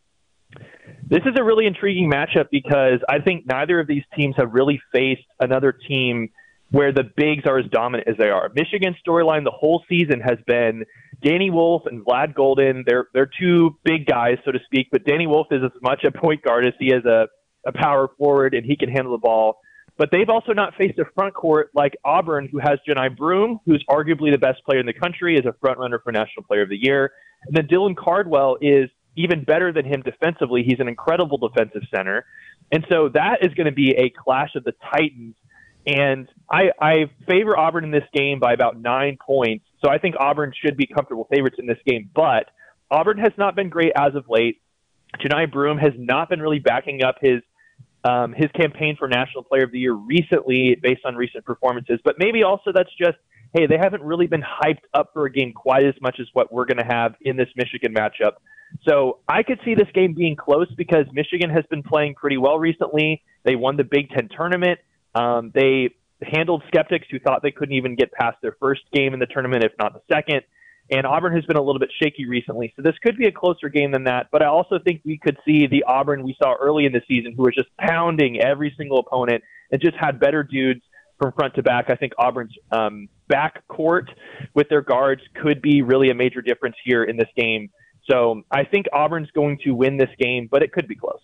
This is a really intriguing matchup because I think neither of these teams have really faced another team where the bigs are as dominant as they are. Michigan's storyline the whole season has been Danny Wolf and Vlad Golden. They're they're two big guys, so to speak, but Danny Wolf is as much a point guard as he is a, a power forward, and he can handle the ball. But they've also not faced a front court like Auburn, who has Johni Broome, who's arguably the best player in the country, is a front runner for National Player of the Year. And then Dylan Cardwell is even better than him defensively. He's an incredible defensive center. And so that is going to be a clash of the Titans. And I, I favor Auburn in this game by about nine points. So I think Auburn should be comfortable favorites in this game. But Auburn has not been great as of late. Johni Broome has not been really backing up his um, his campaign for National Player of the Year recently based on recent performances. But maybe also that's just, hey, they haven't really been hyped up for a game quite as much as what we're going to have in this Michigan matchup. So I could see this game being close because Michigan has been playing pretty well recently. They won the Big Ten tournament. Um, they handled skeptics who thought they couldn't even get past their first game in the tournament, if not the second. And Auburn has been a little bit shaky recently. So this could be a closer game than that. But I also think we could see the Auburn we saw early in the season who was just pounding every single opponent and just had better dudes from front to back. I think Auburn's um, back court with their guards could be really a major difference here in this game. So I think Auburn's going to win this game, but it could be close.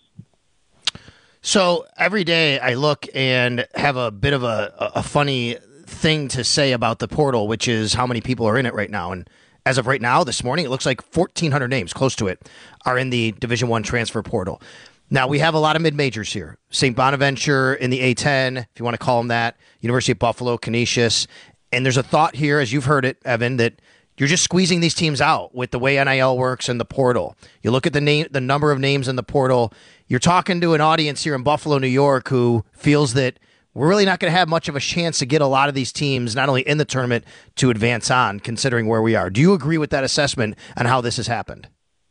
So every day I look and have a bit of a, a funny thing to say about the portal, which is how many people are in it right now. And as of right now, this morning, it looks like fourteen hundred names, close to it, are in the Division I transfer portal. Now, we have a lot of mid-majors here. Saint Bonaventure in the A ten, if you want to call them that, University of Buffalo, Canisius. And there's a thought here, as you've heard it, Evan, that you're just squeezing these teams out with the way N I L works and the portal. You look at the name, the number of names in the portal. You're talking to an audience here in Buffalo, New York, who feels that we're really not going to have much of a chance to get a lot of these teams, not only in the tournament, to advance on, considering where we are. Do you agree with that assessment on how this has happened?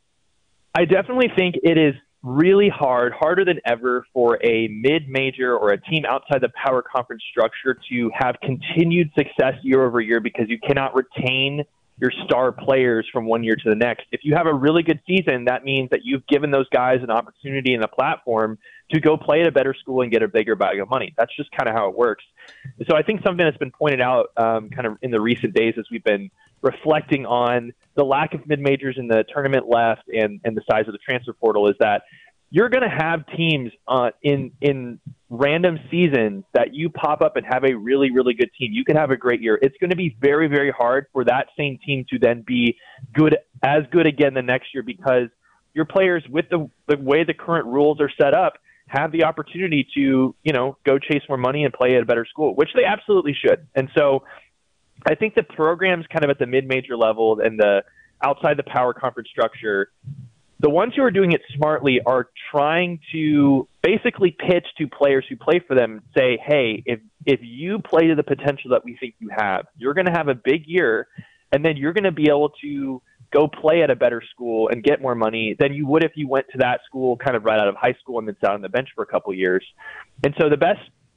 I definitely think it is really hard, harder than ever, for a mid-major or a team outside the power conference structure to have continued success year over year because you cannot retain your star players from one year to the next. If you have a really good season, that means that you've given those guys an opportunity and a platform to go play at a better school and get a bigger bag of money. That's just kind of how it works. So I think something that's been pointed out um, kind of in the recent days as we've been reflecting on the lack of mid-majors in the tournament left and, and the size of the transfer portal is that you're going to have teams uh, in in random seasons that you pop up and have a really, really good team. You can have a great year. It's going to be very, very hard for that same team to then be good as good again the next year because your players, with the, the way the current rules are set up, have the opportunity to, you know, go chase more money and play at a better school, which they absolutely should. And so I think the programs kind of at the mid-major level and the outside the power conference structure, the ones who are doing it smartly are trying to basically pitch to players who play for them, say, hey, if if you play to the potential that we think you have, you're going to have a big year, and then you're going to be able to go play at a better school and get more money than you would if you went to that school kind of right out of high school and then sat on the bench for a couple years. And so the best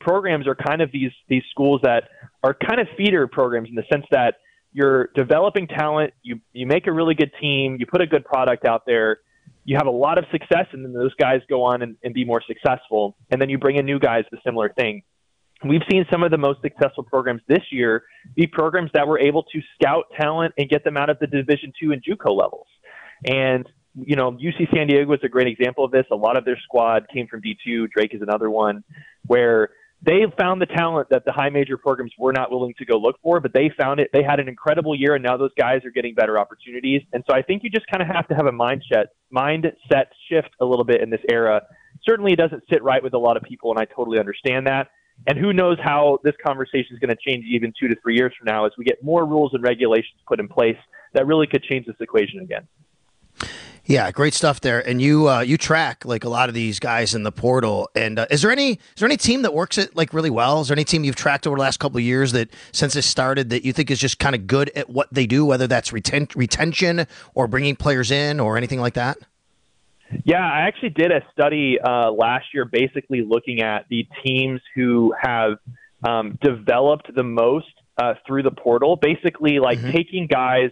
programs are kind of these these schools that are kind of feeder programs in the sense that you're developing talent, you you make a really good team, you put a good product out there, you have a lot of success, and then those guys go on and, and be more successful, and then you bring in new guys, the similar thing. We've seen some of the most successful programs this year be programs that were able to scout talent and get them out of the Division two and JUCO levels. And, you know, U C San Diego is a great example of this. A lot of their squad came from D two. Drake is another one where they found the talent that the high major programs were not willing to go look for, but they found it. They had an incredible year, and now those guys are getting better opportunities. And so I think you just kind of have to have a mindset, mindset shift a little bit in this era. Certainly it doesn't sit right with a lot of people, and I totally understand that. And who knows how this conversation is going to change even two to three years from now as we get more rules and regulations put in place that really could change this equation again. Yeah, great stuff there. And you uh, you track like a lot of these guys in the portal. And uh, is there any is there any team that works it like really well? Is there any team you've tracked over the last couple of years that since this started that you think is just kind of good at what they do, whether that's reten- retention or bringing players in or anything like that? Yeah, I actually did a study uh, last year basically looking at the teams who have um, developed the most uh, through the portal, basically like mm-hmm. taking guys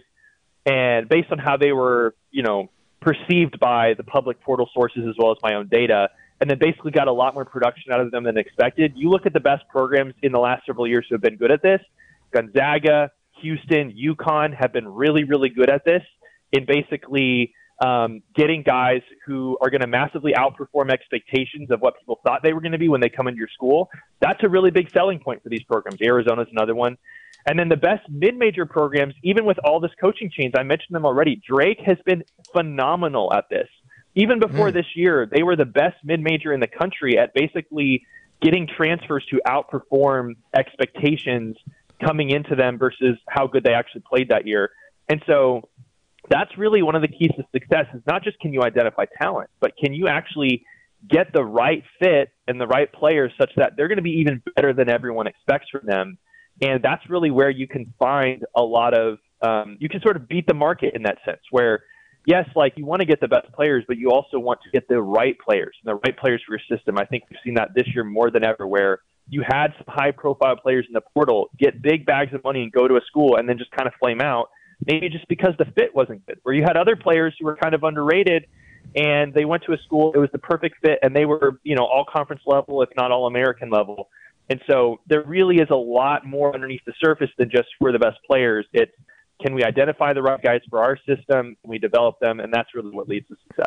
and based on how they were, you know, perceived by the public portal sources as well as my own data, and then basically got a lot more production out of them than expected. You look at the best programs in the last several years who have been good at this. Gonzaga, Houston, UConn have been really, really good at this in basically um, getting guys who are going to massively outperform expectations of what people thought they were going to be when they come into your school. That's a really big selling point for these programs. Arizona's another one. And then the best mid-major programs, even with all this coaching change, I mentioned them already. Drake has been phenomenal at this. Even before mm. this year, they were the best mid-major in the country at basically getting transfers to outperform expectations coming into them versus how good they actually played that year. And so that's really one of the keys to success is not just can you identify talent, but can you actually get the right fit and the right players such that they're going to be even better than everyone expects from them. And that's really where you can find a lot of, um, you can sort of beat the market in that sense where, yes, like you want to get the best players, but you also want to get the right players and the right players for your system. I think we've seen that this year more than ever where you had some high profile players in the portal, get big bags of money and go to a school and then just kind of flame out. Maybe just because the fit wasn't good, where you had other players who were kind of underrated and they went to a school, it was the perfect fit and they were, you know, all conference level, if not all American level. And so there really is a lot more underneath the surface than just who are the best players. It's can we identify the right guys for our system? Can we develop them? And that's really what leads to success.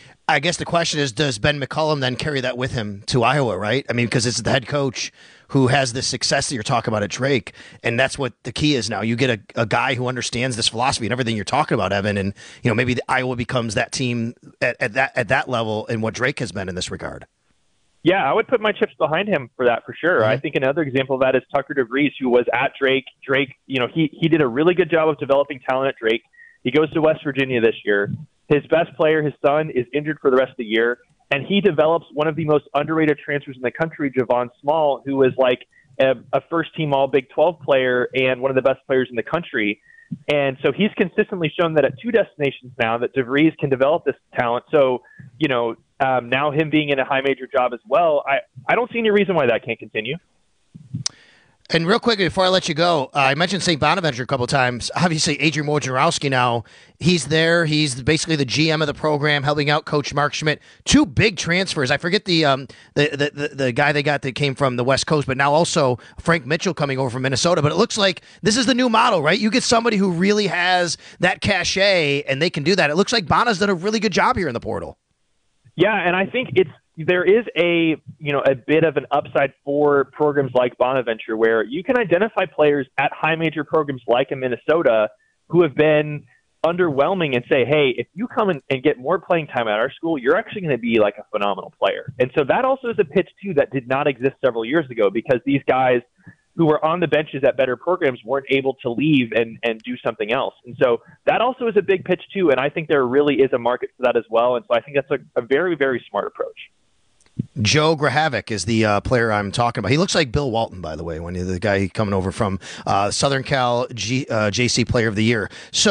I guess the question is, does Ben McCullum then carry that with him to Iowa, right? I mean, because it's the head coach who has this success that you're talking about at Drake, and that's what the key is now. You get a, a guy who understands this philosophy and everything you're talking about, Evan, and you know maybe the Iowa becomes that team at, at that at that level and what Drake has been in this regard. Yeah, I would put my chips behind him for that for sure. Mm-hmm. I think another example of that is Tucker DeVries, who was at Drake. Drake, you know, he he did a really good job of developing talent at Drake. He goes to West Virginia this year. His best player, his son, is injured for the rest of the year, and he develops one of the most underrated transfers in the country, Javon Small, who is like a, a first-team All-Big twelve player and one of the best players in the country. And so he's consistently shown that at two destinations now that DeVries can develop this talent. So, you know, um, now him being in a high major job as well, I, I don't see any reason why that can't continue. And real quick, before I let you go, uh, I mentioned Saint Bonaventure a couple of times. Obviously, Adrian Wojnarowski now, he's there. He's basically the G M of the program, helping out Coach Mark Schmidt. Two big transfers. I forget the um the, the, the, the guy they got that came from the West Coast, but now also Frank Mitchell coming over from Minnesota. But it looks like this is the new model, right? You get somebody who really has that cachet, and they can do that. It looks like Bona's done a really good job here in the portal. Yeah, and I think it's there is a you know a bit of an upside for programs like Bonaventure where you can identify players at high major programs like in Minnesota who have been underwhelming and say, hey, if you come in and get more playing time at our school, you're actually going to be like a phenomenal player. And so that also is a pitch too that did not exist several years ago because these guys who were on the benches at better programs weren't able to leave and, and do something else. And so that also is a big pitch too. And I think there really is a market for that as well. And so I think that's a, a very, very smart approach. Joe Grahavic is the uh, player I'm talking about. He looks like Bill Walton, by the way, when the guy coming over from uh, Southern Cal G, uh, J C Player of the Year. So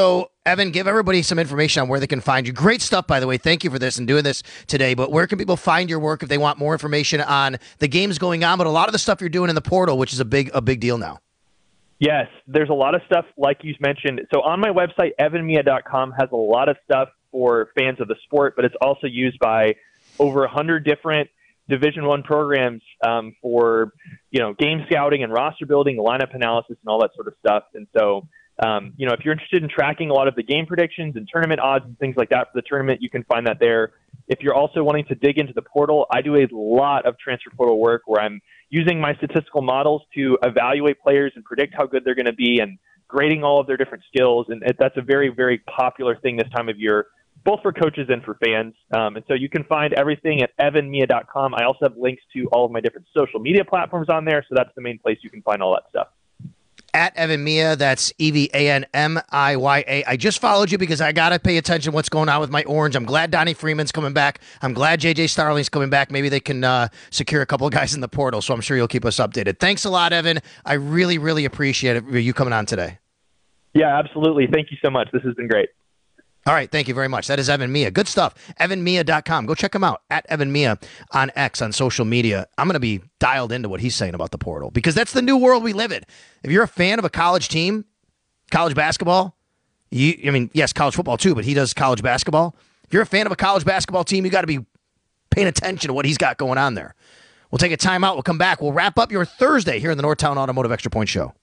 Evan, give everybody some information on where they can find you. Great stuff, by the way. Thank you for this and doing this today. But where can people find your work if they want more information on the games going on, but a lot of the stuff you're doing in the portal, which is a big a big deal now? Yes, there's a lot of stuff like you mentioned. So on my website, evan mia dot com has a lot of stuff for fans of the sport, but it's also used by over one hundred different Division One programs um, for, you know, game scouting and roster building, lineup analysis, and all that sort of stuff. And so, um, you know, if you're interested in tracking a lot of the game predictions and tournament odds and things like that for the tournament, you can find that there. If you're also wanting to dig into the portal, I do a lot of transfer portal work where I'm using my statistical models to evaluate players and predict how good they're going to be and grading all of their different skills. And that's a very, very popular thing this time of year, both for coaches and for fans. Um, and so you can find everything at evan mia dot com. I also have links to all of my different social media platforms on there. So that's the main place you can find all that stuff. At Evan Mia, that's E V A N M I Y A. I just followed you because I got to pay attention to what's going on with my orange. I'm glad Donnie Freeman's coming back. I'm glad J J Starling's coming back. Maybe they can uh, secure a couple of guys in the portal, so I'm sure you'll keep us updated. Thanks a lot, Evan. I really, really appreciate it, you coming on today. Yeah, absolutely. Thank you so much. This has been great. All right, thank you very much. That is Evan Mia. Good stuff. evan mia dot com. Go check him out, at Evan Mia on X, on social media. I'm going to be dialed into what he's saying about the portal because that's the new world we live in. If you're a fan of a college team, college basketball, you, I mean, yes, college football too, but he does college basketball. If you're a fan of a college basketball team, you got to be paying attention to what he's got going on there. We'll take a timeout. We'll come back. We'll wrap up your Thursday here in the Northtown Automotive Extra Point Show.